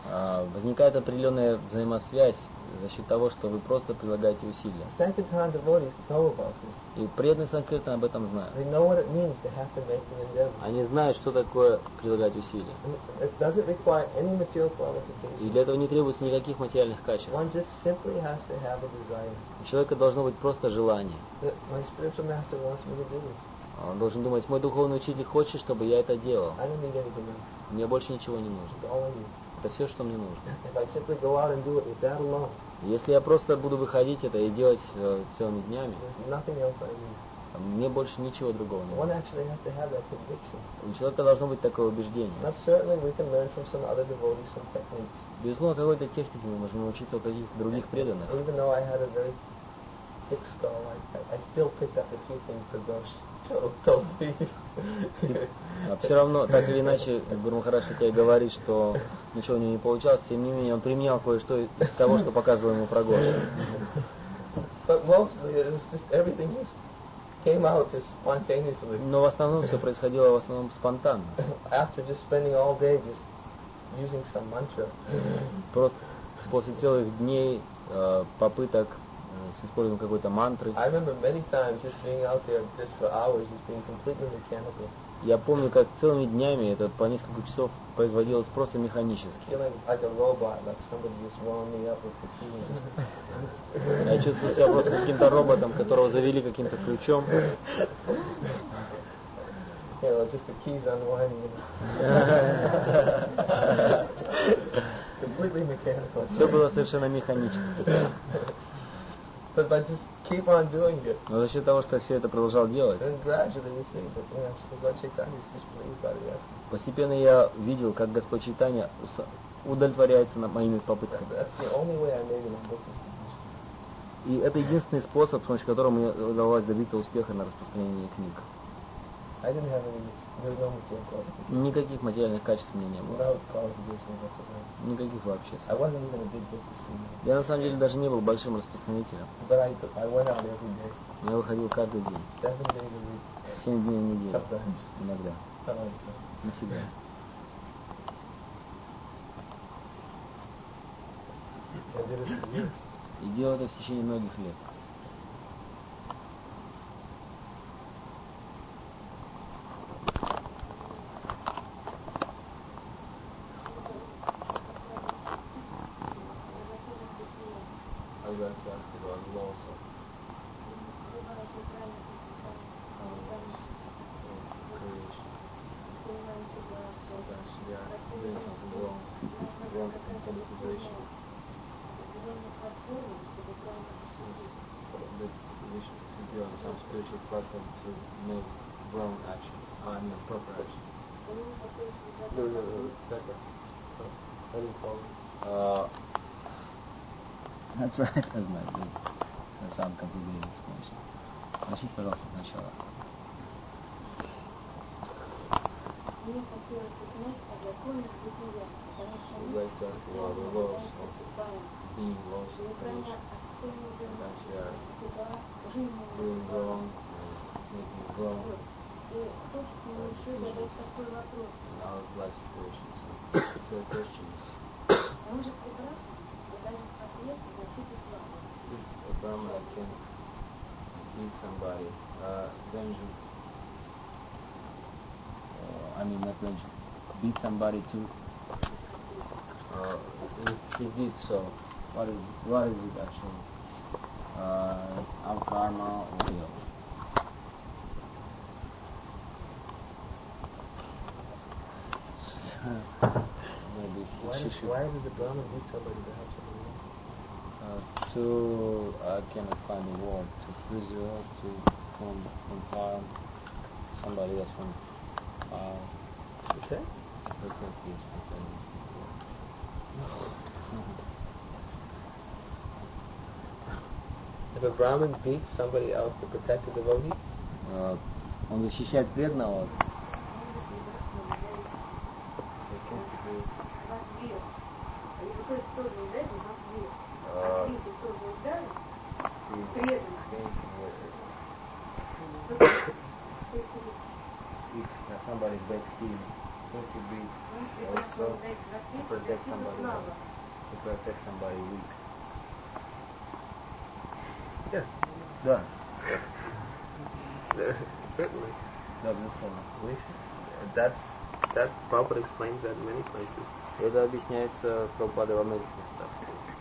возникает определенная взаимосвязь за счет того, что вы просто прилагаете усилия. Sankirtan devotees know about this. И преданные Санкиртана об этом знают. They know what it means to have to make an endeavor. Они знают, что такое прилагать усилия. It doesn't require any material И qualifications. для этого не требуется никаких материальных качеств. One just simply has to have a desire. У человека должно быть просто желание. That my spiritual master wants me to do this. Он должен думать, мой духовный учитель хочет, чтобы я это делал. I don't need anything else. Мне больше ничего не нужно. It's all I need. Это все, что мне нужно. If I simply go out and do it with that alone, Если я просто буду выходить это и делать целыми днями, there's nothing else I need. мне больше ничего другого не One нужно. actually has to have that conviction. У человека должно быть такое убеждение. Now certainly we can learn from some other devotees some techniques. Безусловно, какой-то технике мы можем научиться у каких-то других преданных. Even though I had a very thick skull, I still picked up a few things to those told me. Все равно, так или иначе, Гуру Махарадж хотя и говорит, что ничего у него не получалось, тем не менее он применял кое-что из того, что показывал ему про Гошу. But mostly it was just everything just came out just spontaneously. Но в основном все происходило в основном спонтанно. After just spending all day just using some mantra. Просто после целых дней попыток с использованием какой-то мантры. I remember many times just being out there just for hours, just being completely mechanical. Я помню, как целыми днями это по несколько часов производилось просто механически. Feeling like a robot, like somebody just wound me up with the keys. Я чувствовал себя просто каким-то роботом, которого завели каким-то ключом. You know, just the keys unwinding. Completely mechanical. Все было совершенно механически. But by just keep on doing it, Но за счет того, что я все это продолжал делать, then gradually you see that Lord Chaitanya is just pleased by the effort. постепенно я видел, как Господь Чайтанья удовлетворяется над моими попытками. That's the only way I made it on book distribution. И это единственный способ, с помощью которого мне удалось добиться успеха на распространении книг. I didn't have any, there was no material qualifications. Никаких материальных качеств у меня не было. Without qualifications whatsoever. Никаких вообще. I wasn't even a big book distributor. Я на самом деле даже не был большим распространителем. But I went out every day, Но я выходил каждый день, 7 days a week, 7 дней в неделю, sometimes. иногда, Not all the time. не всегда. I did it for years. И делал это в течение многих лет. I would like to ask about laws of creation. Sometimes we are doing something wrong in some situation. That we should be on some spiritual platform to make wrong actions, I mean proper actions. I didn't follow. That's right, that's my good. Сам компьютерный explanation. Начните, пожалуйста, сначала. Мне хотелось узнать о законах бытия, потому что I would мы like to ask about the laws of being laws of creation. Sometimes we are doing wrong, making wrong И хочется мне еще задать такой вопрос. in our life situations. The question is, Может ли брат выдать ответ в защиту славы? if a Brahmana can beat somebody, vengeance, I mean, not vengeance. Beat somebody to... if he did so, what is it actually? Our karma or else? Maybe why she should... does a Brahmin beat somebody to have somebody else? I cannot find the word, to preserve, from harm somebody else from harm. Okay. If a Brahmin beats somebody else to protect a devotee, Он защищает преданного. If somebody backs him Since you breathe also to protect somebody else, to protect somebody weak. Yes. Да. Certainly. Да, безусловно. That Prabhupada explains that in many places. Это объясняется Прабхупадой во многих местах.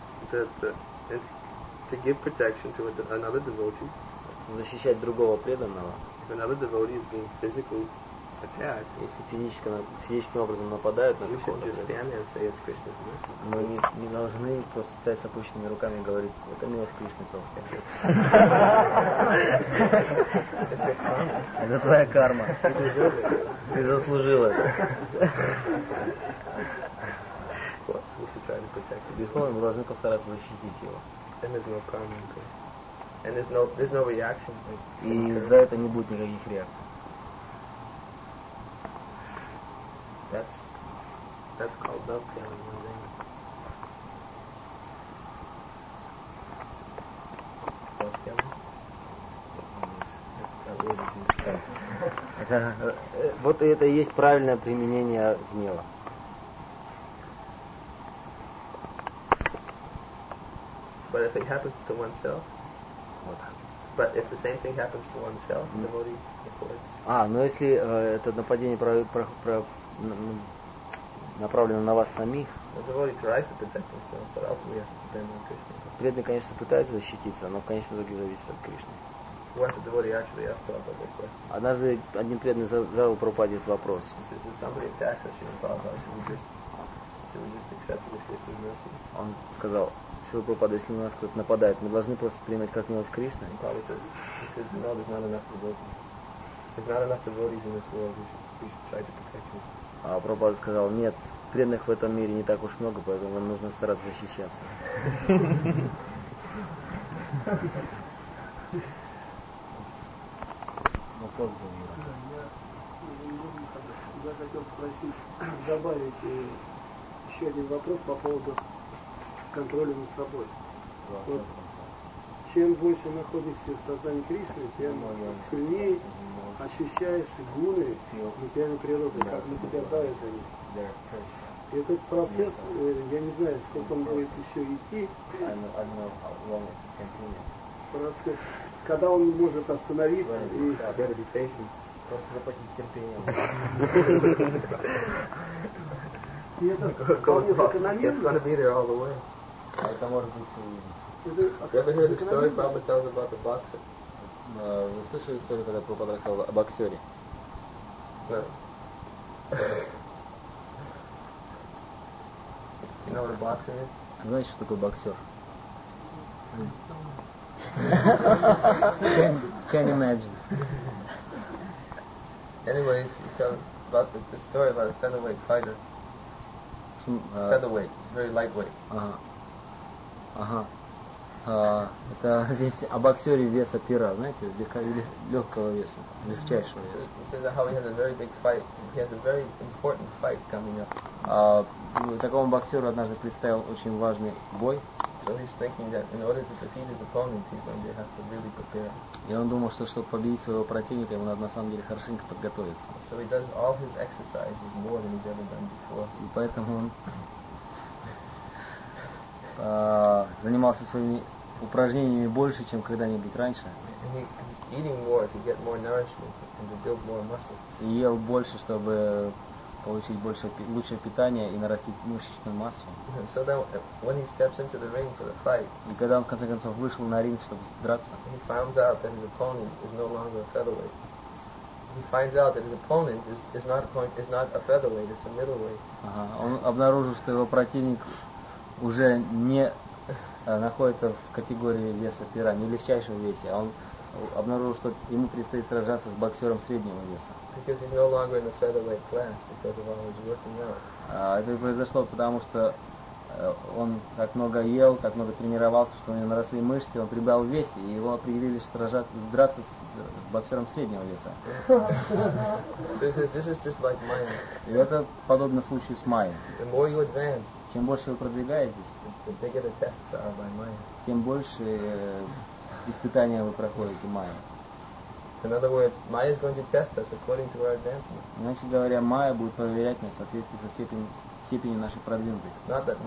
To give protection to another devotee. Защищать другого преданного. If another devotee is being physically attacked, если физическим образом нападают на we should какого-то just stand there and say it's Krishna's mercy. Мы не должны просто стоять с опущенными руками и говорить, это милость Кришны, Прабхупада. Это твоя карма. Ты заслужил это. Безусловно, мы должны постараться защитить его. And there's no karma. And there's no reaction. И за это не будет никаких реакций. That's called dovetailing. Вот это и есть правильное применение гнева. But if it happens to oneself, but if the same thing happens to oneself, devotee avoids. Но если это нападение направлено на вас самих, преданный, конечно, пытается защититься, но в конечном итоге зависит от Кришны. Однажды один преданный задал Прабхупаде этот вопрос. Он сказал, Шрила Прабхупада, если на нас кто-то нападает, мы должны просто принимать как милость Кришны. А Прабхупада сказал, нет, преданных в этом мире не так уж много, поэтому нам нужно стараться защищаться. Я хотел спросить, добавить еще один вопрос по поводу контроля над собой. Вот, чем больше находишься в сознании Кришны, тем сильнее ощущаешь гуны материальной природы, как на тебя давят они. И этот процесс, я не знаю, сколько он будет еще идти. Процесс, когда он может остановиться и... Просто запастись терпением. И это вполне закономерно. Это может быть... You ever hear the story Prabhupada tells about the boxer? Вы слышали историю, когда Прабхупада рассказал о боксере? You know what a boxer is? Знаете, что такое боксер? Can imagine. Anyways, he tells about the story about a featherweight fighter. Featherweight, very lightweight. Это здесь о боксере веса пера, знаете, легкого веса, легчайшего веса. He says how he has a very big fight. He has a very important fight coming up. Такому боксеру однажды предстоял очень важный бой. So he's thinking that in order to defeat his opponent, he's going to have to really prepare. И он думал, что чтобы победить своего противника, ему надо на самом деле хорошенько подготовиться. So he does all his exercises more than he's ever done before. И поэтому он занимался своими упражнениями больше, чем когда-нибудь раньше. Eating more to get more nourishment and to build more muscle. И ел больше, чтобы получить лучшее питание и нарастить мышечную массу. So that when he steps into the ring for the fight, и когда он в конце концов вышел на ринг, чтобы драться, he finds out that his opponent is no longer a featherweight. He finds out that his opponent is not a featherweight, it's a middleweight. Он обнаружил, что его противник уже не находится в категории веса пера, не в легчайшем весе, а он обнаружил, что ему предстоит сражаться с боксером среднего веса. Because he's no longer in the featherweight class because of all his working out. Это произошло потому, что он так много ел, так много тренировался, что у него наросли мышцы, он прибавил в весе, и его определили драться с боксером среднего веса. So he says, this is just like Maya. И это подобно случаю с Майей. The more you advance, чем больше вы продвигаетесь, the bigger the tests are by Maya. Тем больше испытания вы проходите Майей. In other words, Maya is going to test us according to our advancement. Иначе говоря, Майя будет проверять нас в соответствии со степенью нашей продвинутости. Not that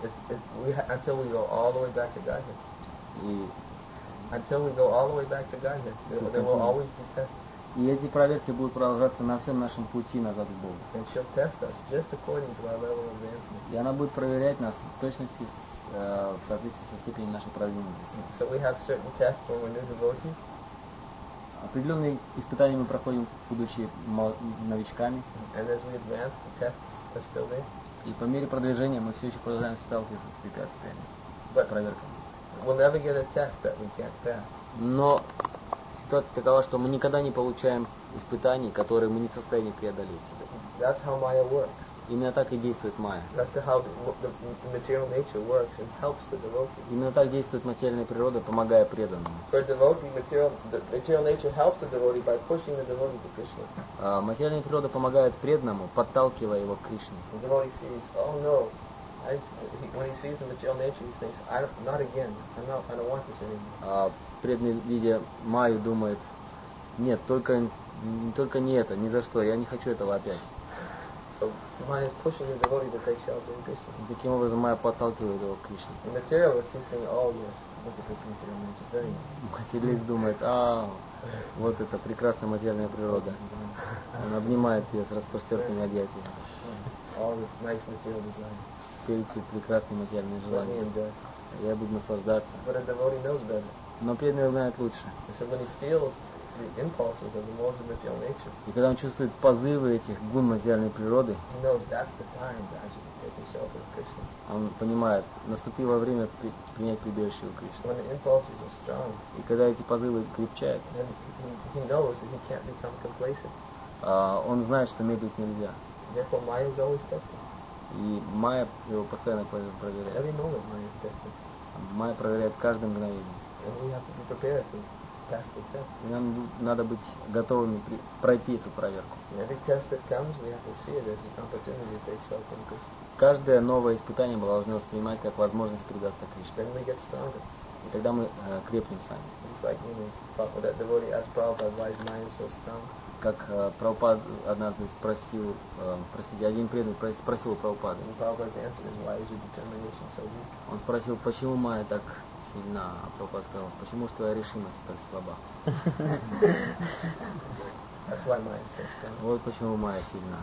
until we go all the way back to Godhead. И Until we go all the way back to Godhead, there will always be tests. И эти проверки будут продолжаться на всем нашем пути назад к Богу. And she'll test us just according to our level of advancement. И она будет проверять нас в точности в соответствии со степенью нашей продвинутости. So we have certain tests when we're new devotees. Определенные испытания мы проходим, будучи новичками. And as we advance, the tests are still there. И по мере продвижения мы все еще продолжаем сталкиваться с препятствиями, с проверками. We'll never get a test that we can't pass. Но ситуация такова, что мы никогда не получаем испытаний, которые мы не в состоянии преодолеть. That's how Maya works. Именно так и действует Майя. That's how the material nature works and helps the devotee. Именно так действует материальная природа, помогая преданному. For a devotee, the material nature helps the devotee by pushing the devotee to Krishna. Материальная природа помогает преданному, подталкивая его к Кришне. The devotee sees, oh no, when he sees the material nature, he thinks, not again. I don't want this anymore. Преданный, видя Майю, думает, нет, только не это, ни за что, я не хочу этого опять. So Maya is pushing the devotee to take shelter in Krishna. Таким образом, Майя подталкивает его к Кришне. The materialist is saying, oh yes, look at this material nature, very nice. Материалист думает, вот это прекрасная материальная природа. Он обнимает ее с распростертыми объятиями. All this nice material desire. Все эти прекрасные материальные желания. Я буду наслаждаться. But a devotee knows better. Но преданный знает лучше. So when he feels the impulses of the modes of material nature, И когда он чувствует позывы этих гун материальной природы, he knows that's the time to actually take shelter of Krishna. он понимает, наступило время принять прибежище у Кришны. When the impulses are strong, И когда эти позывы крепчают, then he knows that he can't become complacent. Он знает, что медлить нельзя. Therefore, Maya is always testing. И Майя его постоянно проверяет. Every moment Maya is testing. Майя проверяет каждое мгновение. And we have to be prepared to pass the test. И нам надо быть готовыми пройти эту проверку. And every test that comes, we have to see it as an opportunity to take shelter in Krishna. Каждое новое испытание мы должны воспринимать как возможность предаться Кришне. Then we get stronger. И тогда мы крепнем сами. It's like, that devotee asked Prabhupada, why is Maya so strong? Как Прабхупад однажды спросил, один преданный спросил у Прабхупады. And Prabhupada's answer is, why is your determination so weak? Он спросил, почему Майя так сильна, а Прабхупад сказал, почему же твоя решимость так слаба? That's why Maya is so strong. Вот почему Майя сильна.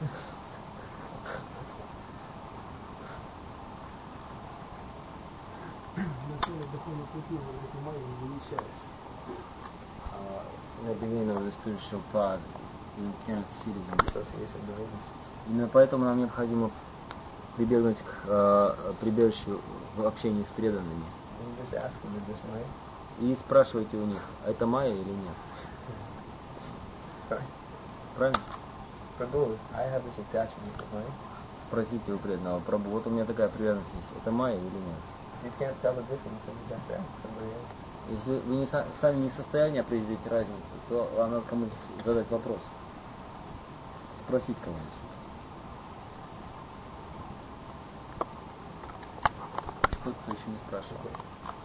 Начало духовного пути этой Майи не замечаешь. In the beginning of the spiritual path, you cannot see this. Association devotees. Именно поэтому нам необходимо прибегнуть к прибежищу в общении с преданными. And you just ask them, is this Maya? И спрашивайте у них, это Майя или нет. Right. Правильно? Prabhu, I have this attachment to Maya. Спросите у преданного, Прабху, вот у меня такая привязанность есть, это Майя или нет? You can't tell the difference, then you have to ask somebody else. Если вы сами не в состоянии определить разницу, то вам надо кому-то задать вопрос. Спросить кого-нибудь. Кто-то еще не спрашивает.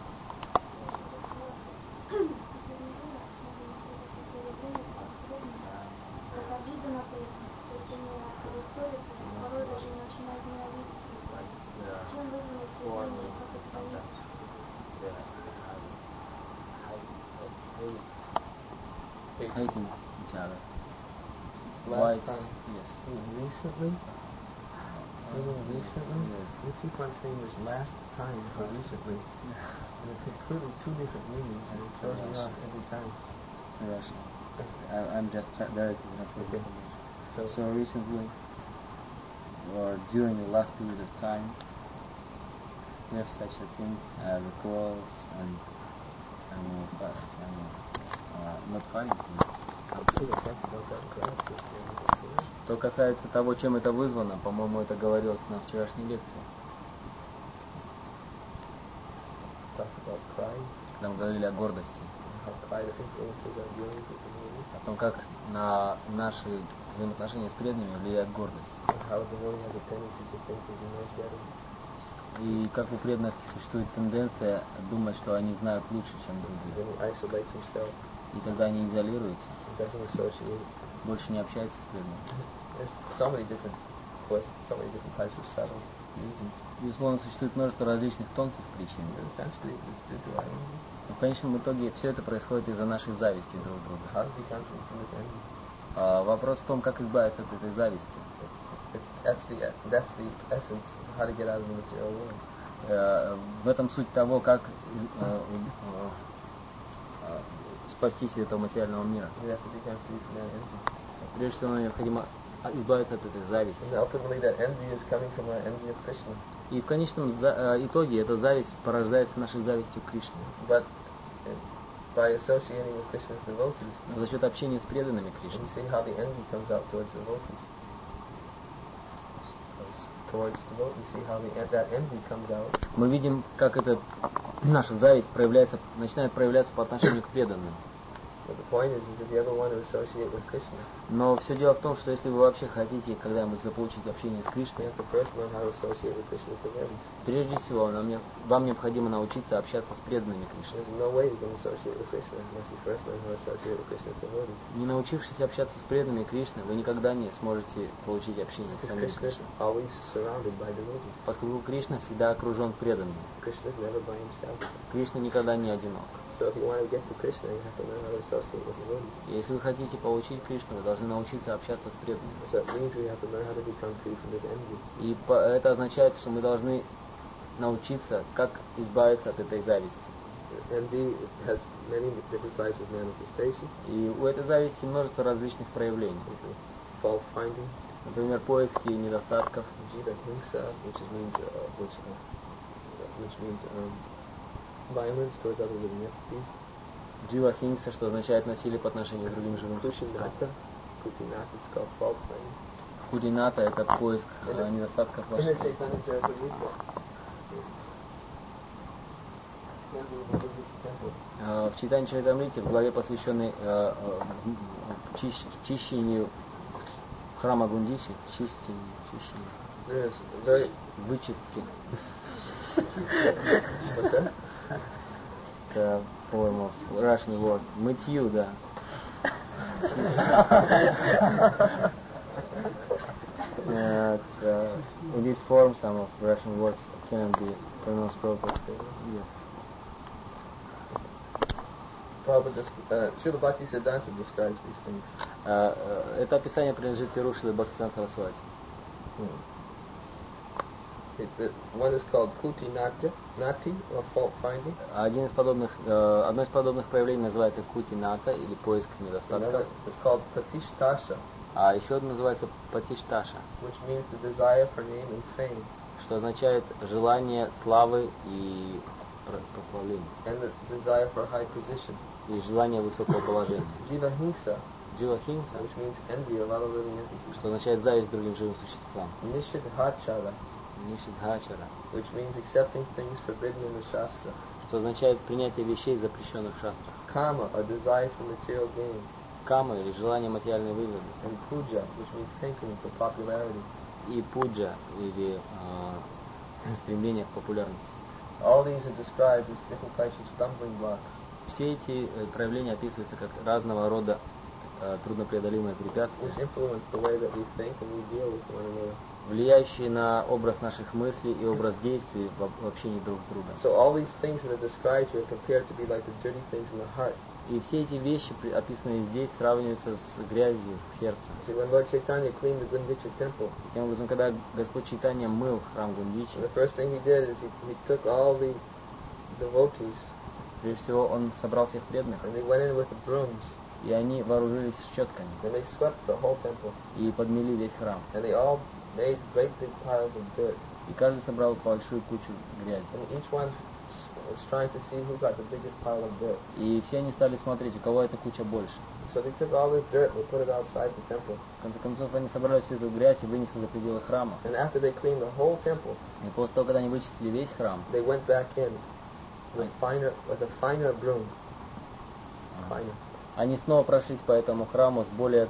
Hating each other. Last Whites, time. yes. Recently? Recently? Yes. You keep on saying this last time or recently. And it's completely two different meanings, and it throws me off every time. Russian. I'm just directly translating information. So recently, or during the last period of time, we have such a thing as quarrels and not fighting. Что касается того, чем это вызвано, по-моему, это говорилось на вчерашней лекции. Когда мы говорили о гордости. О том, как на наши взаимоотношения с преданными влияет гордость. И как у преданных существует тенденция думать, что они знают лучше, чем другие. И тогда они изолируются, It doesn't associate. больше не общаются с преданными. There's so many different types of subtle reasons. Безусловно, существует множество различных тонких причин. But essentially, it's due to our envy. Но в конечном итоге все это происходит из-за нашей зависти друг к другу. How to become free from this envy? Вопрос в том, как избавиться от этой зависти. That's the essence of how to get out of the material world. В этом суть того, как спастись из этого материального мира. We have to become free from that envy. Прежде всего, нам необходимо избавиться от этой зависти. And ultimately, that envy is coming from our envy of Krishna. И в конечном итоге эта зависть порождается нашей завистью к Кришне. But by associating with Krishna's devotees, За счет общения с преданными Кришны. we see how the envy comes out towards devotees. We see how that envy comes out. Мы видим, как наша зависть начинает проявляться по отношению к преданным. But the point is if you ever want to associate with Krishna, Но все дело в том, что если вы вообще хотите когда-нибудь заполучить общение с you Кришной, have to first learn how to associate with Krishna's devotees. прежде всего вам необходимо научиться общаться с преданными Кришны. There's no way you can associate with Krishna unless you first learn how to associate with Krishna's devotees. Не научившись общаться с преданными Кришны, вы никогда не сможете получить общение с Because самим Krishna is Кришной. always surrounded by devotees. Поскольку Кришна всегда окружен преданными. Krishna is never by himself. Кришна никогда не одинок. So if you want to get to Krishna, you have to learn how to associate with devotees. Если вы хотите получить Кришну, вы должны научиться общаться с преданными. So it means we have to learn how to become free from this envy. И это означает, что мы должны научиться, как избавиться от этой зависти. Envy has many different types of manifestation. И у этой зависти множество различных проявлений. Fault finding, Например, поиски недостатков, jiva hingsa, which means violence towards other living entities. джива хингса, что означает насилие по отношению к другим живым существам. Kutinata, it's called fault finding. Кудината — это поиск недостатков In the ваших. Chaitanya Charitamrita, В Чайтанья Чаритамрите, в главе, посвященной чищению храма Гундичи, there's very вычистки. what's that? Это form of Russian word. Мытью, да. In this form, some of Russian words cannot be pronounced properly. Yes. Prabhupada, Srila Bhaktisiddhanta describes these things. Это описание принадлежит Перу Шрилы Бхактисиданта Сарасвати. One is called Kutinati, or fault finding. Одно из подобных проявлений называется кутината, или поиск недостатков. Another is called Pratishtasha, А еще одно называется патишташа, which means the desire for name and fame, что означает желание славы и прославления, and the desire for high position. и желание высокого положения. Jiva hingsa, Джива хингса, which means envy of other living entities. что означает зависть к другим живым существам. Nishidhachara, Нишидхачара, which means accepting things forbidden in the Shastra. что означает принятие вещей, запрещенных в шастрах. Kama, or desire for material gain. Кама, или желание материальной выгоды. And puja, which means hankering for popularity. И пуджа, или стремление к популярности. All these are described as different types of stumbling blocks, Все эти проявления описываются как разного рода труднопреодолимые препятствия, which influence the way that we think and we deal with one another. влияющие на образ наших мыслей и образ действий в общении друг с другом. So all these things that are described here are compared to be like the dirty things in the heart. И все эти вещи, описанные здесь, сравниваются с грязью в сердце. See, when Lord Chaitanya cleaned the Gundicha temple, Таким образом, когда Господь Чайтанья мыл храм Гундичи, the first thing he did is he took all the devotees прежде всего Он собрал всех преданных, and they went in with the brooms и они вооружились щетками and they swept the whole temple и подмели весь храм. and they all made great big piles of dirt И каждый собрал большую кучу грязи. and each one was trying to see who got the biggest pile of dirt. И все они стали смотреть, у кого эта куча больше. So they took all this dirt and they put it outside the temple. В конце концов, они собрали всю эту грязь и вынесли за пределы храма. And after they cleaned the whole temple, И после того, когда они вычистили весь храм, they went back in with a finer broom. Finer. они снова прошлись по этому храму с более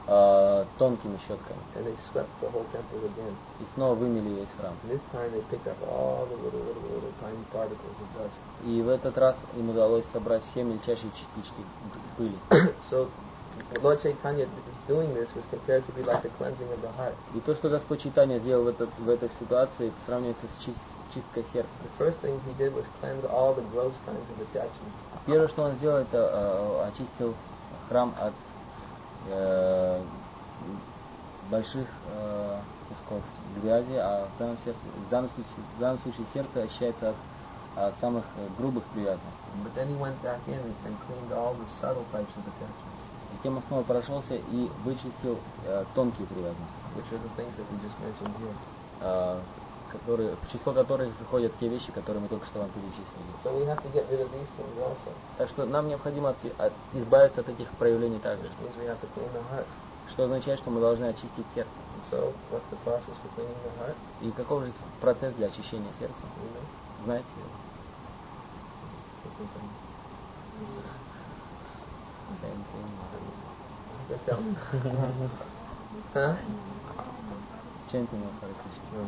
тонкими щетками. And they swept the whole temple again. И снова вымели весь храм. And this time they picked up all the little tiny particles of dust. И в этот раз им удалось собрать все мельчайшие частички пыли. So Lord Chaitanya doing this was compared to be like the cleansing of the heart. И то, что Господь Чайтанья сделал в этой ситуации, сравнивается с чисткой сердца. The first thing he did was cleanse all the gross kinds of attachments. Первое, что он сделал, это очистил храм от больших кусков грязи, а в данном случае сердце очищается от самых грубых привязанностей. But then he went back in and cleaned all the subtle types of attachments. Затем он снова прошелся и вычистил тонкие привязанности, Which are the things that we just mentioned here. В число которых входят те вещи, которые мы только что вам перечислили. So we have to get rid of these things also. Так что нам необходимо избавиться от этих проявлений также. Which means we have to clean the heart. Что означает, что мы должны очистить сердце. And so what's the process for cleaning the heart? И каков же процесс для очищения сердца? You know? Знаете? Same thing. Tell me. Huh? Chanting of Hare Krishna.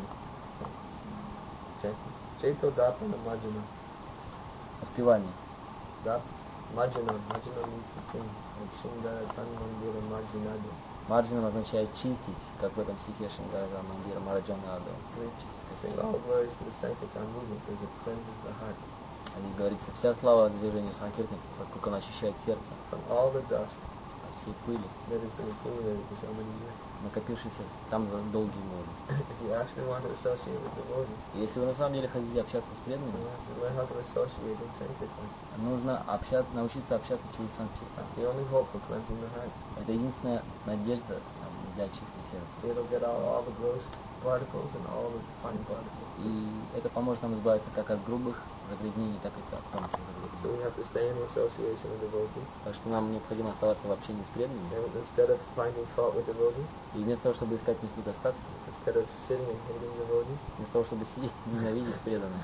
Chaito Dapana Majjana. Воспевание. Majjana means to clean. Like Shingara Tanmandira Majjanadu. Марджинам означает чистить, как в этом стихе Шингара Мандира Мараджанадо. Saying all glories to the Sankirtan movement because it cleanses the heart. Здесь говорится, вся слава движению Санкиртани, поскольку она очищает сердце From all the dust от всей пыли, that has been accumulated for so many years. накопившейся там за долгие годы. If you actually want to associate with devotees, Если вы на самом деле хотите общаться с you преданными, have to learn how to associate in Sankirtan. нужно научиться общаться через Санкиртан. That's the only hope for cleansing the heart. Это единственная надежда для чистки сердца. It'll get out all the gross particles and all the fine particles. И это поможет нам избавиться как от грубых загрязнений, так и от тонких So we загрязнений. have to stay in the association of devotees. Так что нам необходимо оставаться в общении с преданными. And instead of finding fault with devotees, И вместо того, чтобы искать в них недостатки, instead of sitting and hating devotees, вместо того, чтобы сидеть и ненавидеть преданных,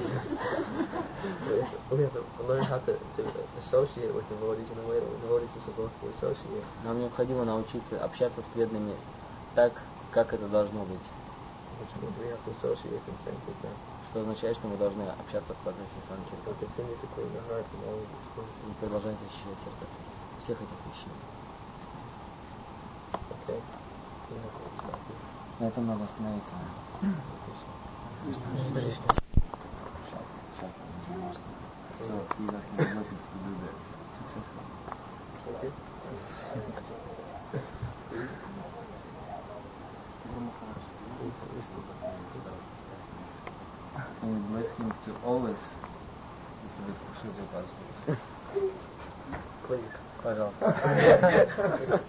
we have to learn how to associate with devotees in the way that devotees are supposed to associate. нам необходимо научиться общаться с преданными так, как это должно быть. Which means we have to associate in Sankirtan. Что означает, что мы должны общаться в процессе Санкиртана We'll continue to clean the heart from all of these things. и продолжать очищать сердце от всех этих вещей. Okay? We have to stop here. На этом надо остановиться. So he got his blessings to do that successfully. Okay? Can you bless him to always distribute Shri Prabhupada? Please. Пожалуйста.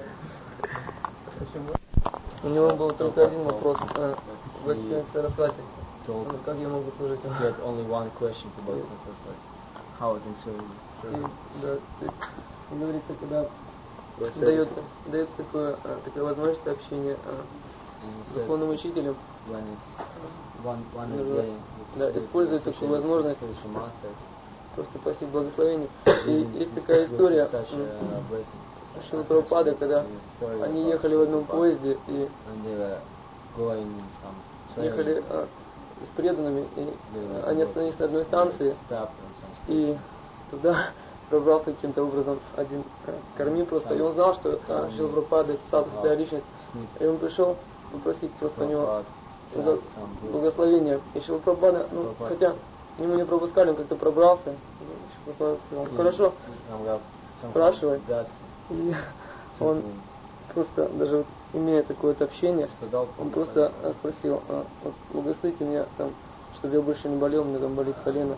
У него был только один вопрос. Гостиница Сарасвати. Как я могу служить? He had only one question to Bhakti Saraswati. How I can serve you? Да, то есть, говорится, когда дается такая возможность общения с духовным учителем, да, использует такую возможность просто просить благословения. И есть такая история Шрила Прабхупады, когда они ехали в одном поезде и ехали с преданными, и они остановились на одной станции, и туда пробрался каким-то образом один кармин просто, и он знал, что Шрила Прабхупада это статусная личность, и он пришел попросить просто у него благословения. И Шрила Прабхупада, хотя ему не пропускали, он как-то пробрался, хорошо, спрашивай. И он просто, даже вот, имея такое общение, он просто спросил, вот, благословите меня, там, чтобы я больше не болел, у меня там болит колено.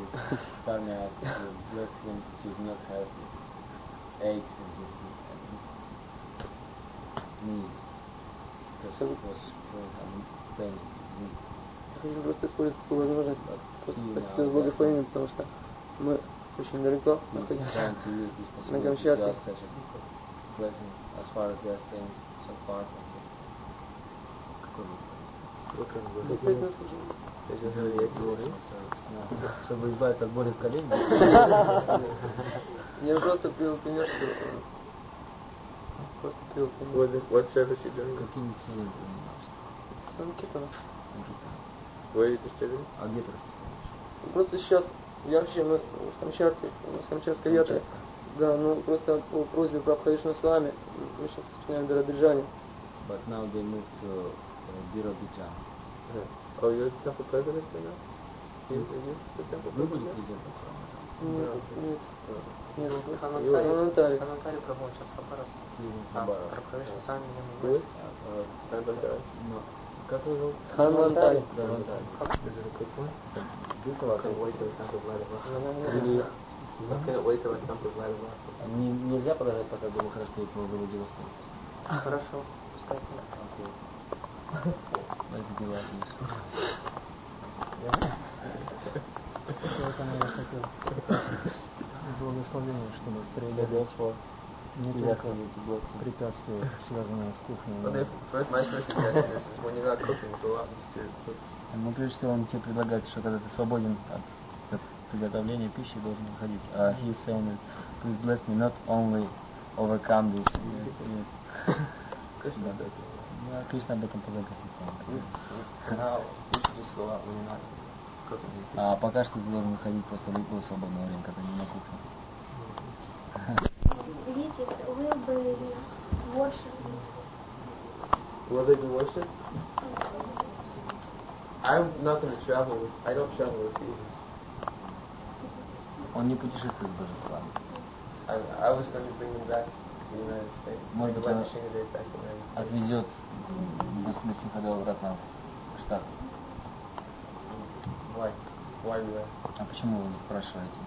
Я хочу просто использовать такую возможность просить благословения, потому что мы очень далеко находимся на Камчатке. Чтобы избавиться от боли в колене. Я просто привел пример, что просто поступил. What service you doing? Какими целями занимаешься? Санкетом. Where are you distributing? А где ты распространяешь? Просто сейчас, я вообще мы в Камчатке, у нас Камчатская ятра. Да, ну просто по просьбе Прабхавишну с вами мы сейчас распространяем в Биробиджане. But now they moved to Биробиджан. Oh, you're the temple president right now? You the temple Вы были president? президентом храма? Нет, Ханантари проводит сейчас Хабаровск. Хабаровск. Прабхавишну сами Who is? Hannibal. Но как вы его? Ханантари. Да, Ханантари. Is it a quick one? I couldn't wait till it comes to Vladivostok. Или I couldn't wait till it comes to Vladivostok. нельзя подождать, пока Демократия по Владивостоку? Хорошо, пускай. Окей. Let's do like this. Поэтому я хотел благословение, чтобы преодолеть не только препятствия, связанные с кухней. My first suggestion is when you're not cooking, go out and just cook. Ну, прежде всего, он тебе предлагает, что когда ты свободен от приготовления пищи, должен выходить. He is saying that, please bless me, not only overcome this. Yes. Krishna does it. Да, Кришна об этом позаботится. Now, you should just go out when you're not cooking. А пока что ты должен выходить просто в любое свободное время, когда не на кухне. Will be worship. Will they be worshipped? I'm not going to travel with, I don't travel with demons. Он не путешествует с божествами. I was going to bring them back to the United States. Может быть, он Shingadeva back to United States. отвезет Нрсимхадева обратно в Штат. Why? Why do that? А почему вы спрашиваете?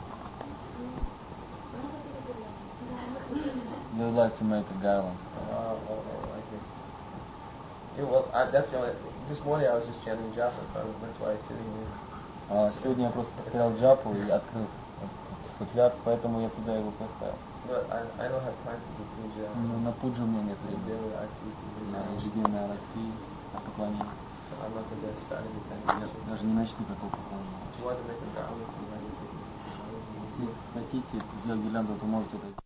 They would like to make a garland. I see. Yeah, well, that's the only, this morning I was just chanting japa, that's why I'm sitting here. Сегодня я просто повторял джапу и открыл футляр, поэтому я туда его поставил. But I don't have time to do puja. Но на пуджу у меня нет времени. Daily activity. На ежедневной аракси, на поклонение. I'm not going to start anything. Я даже не начну такого поклонения. If you want to make a garland, you want to Если хотите сделать гирлянду, то можете это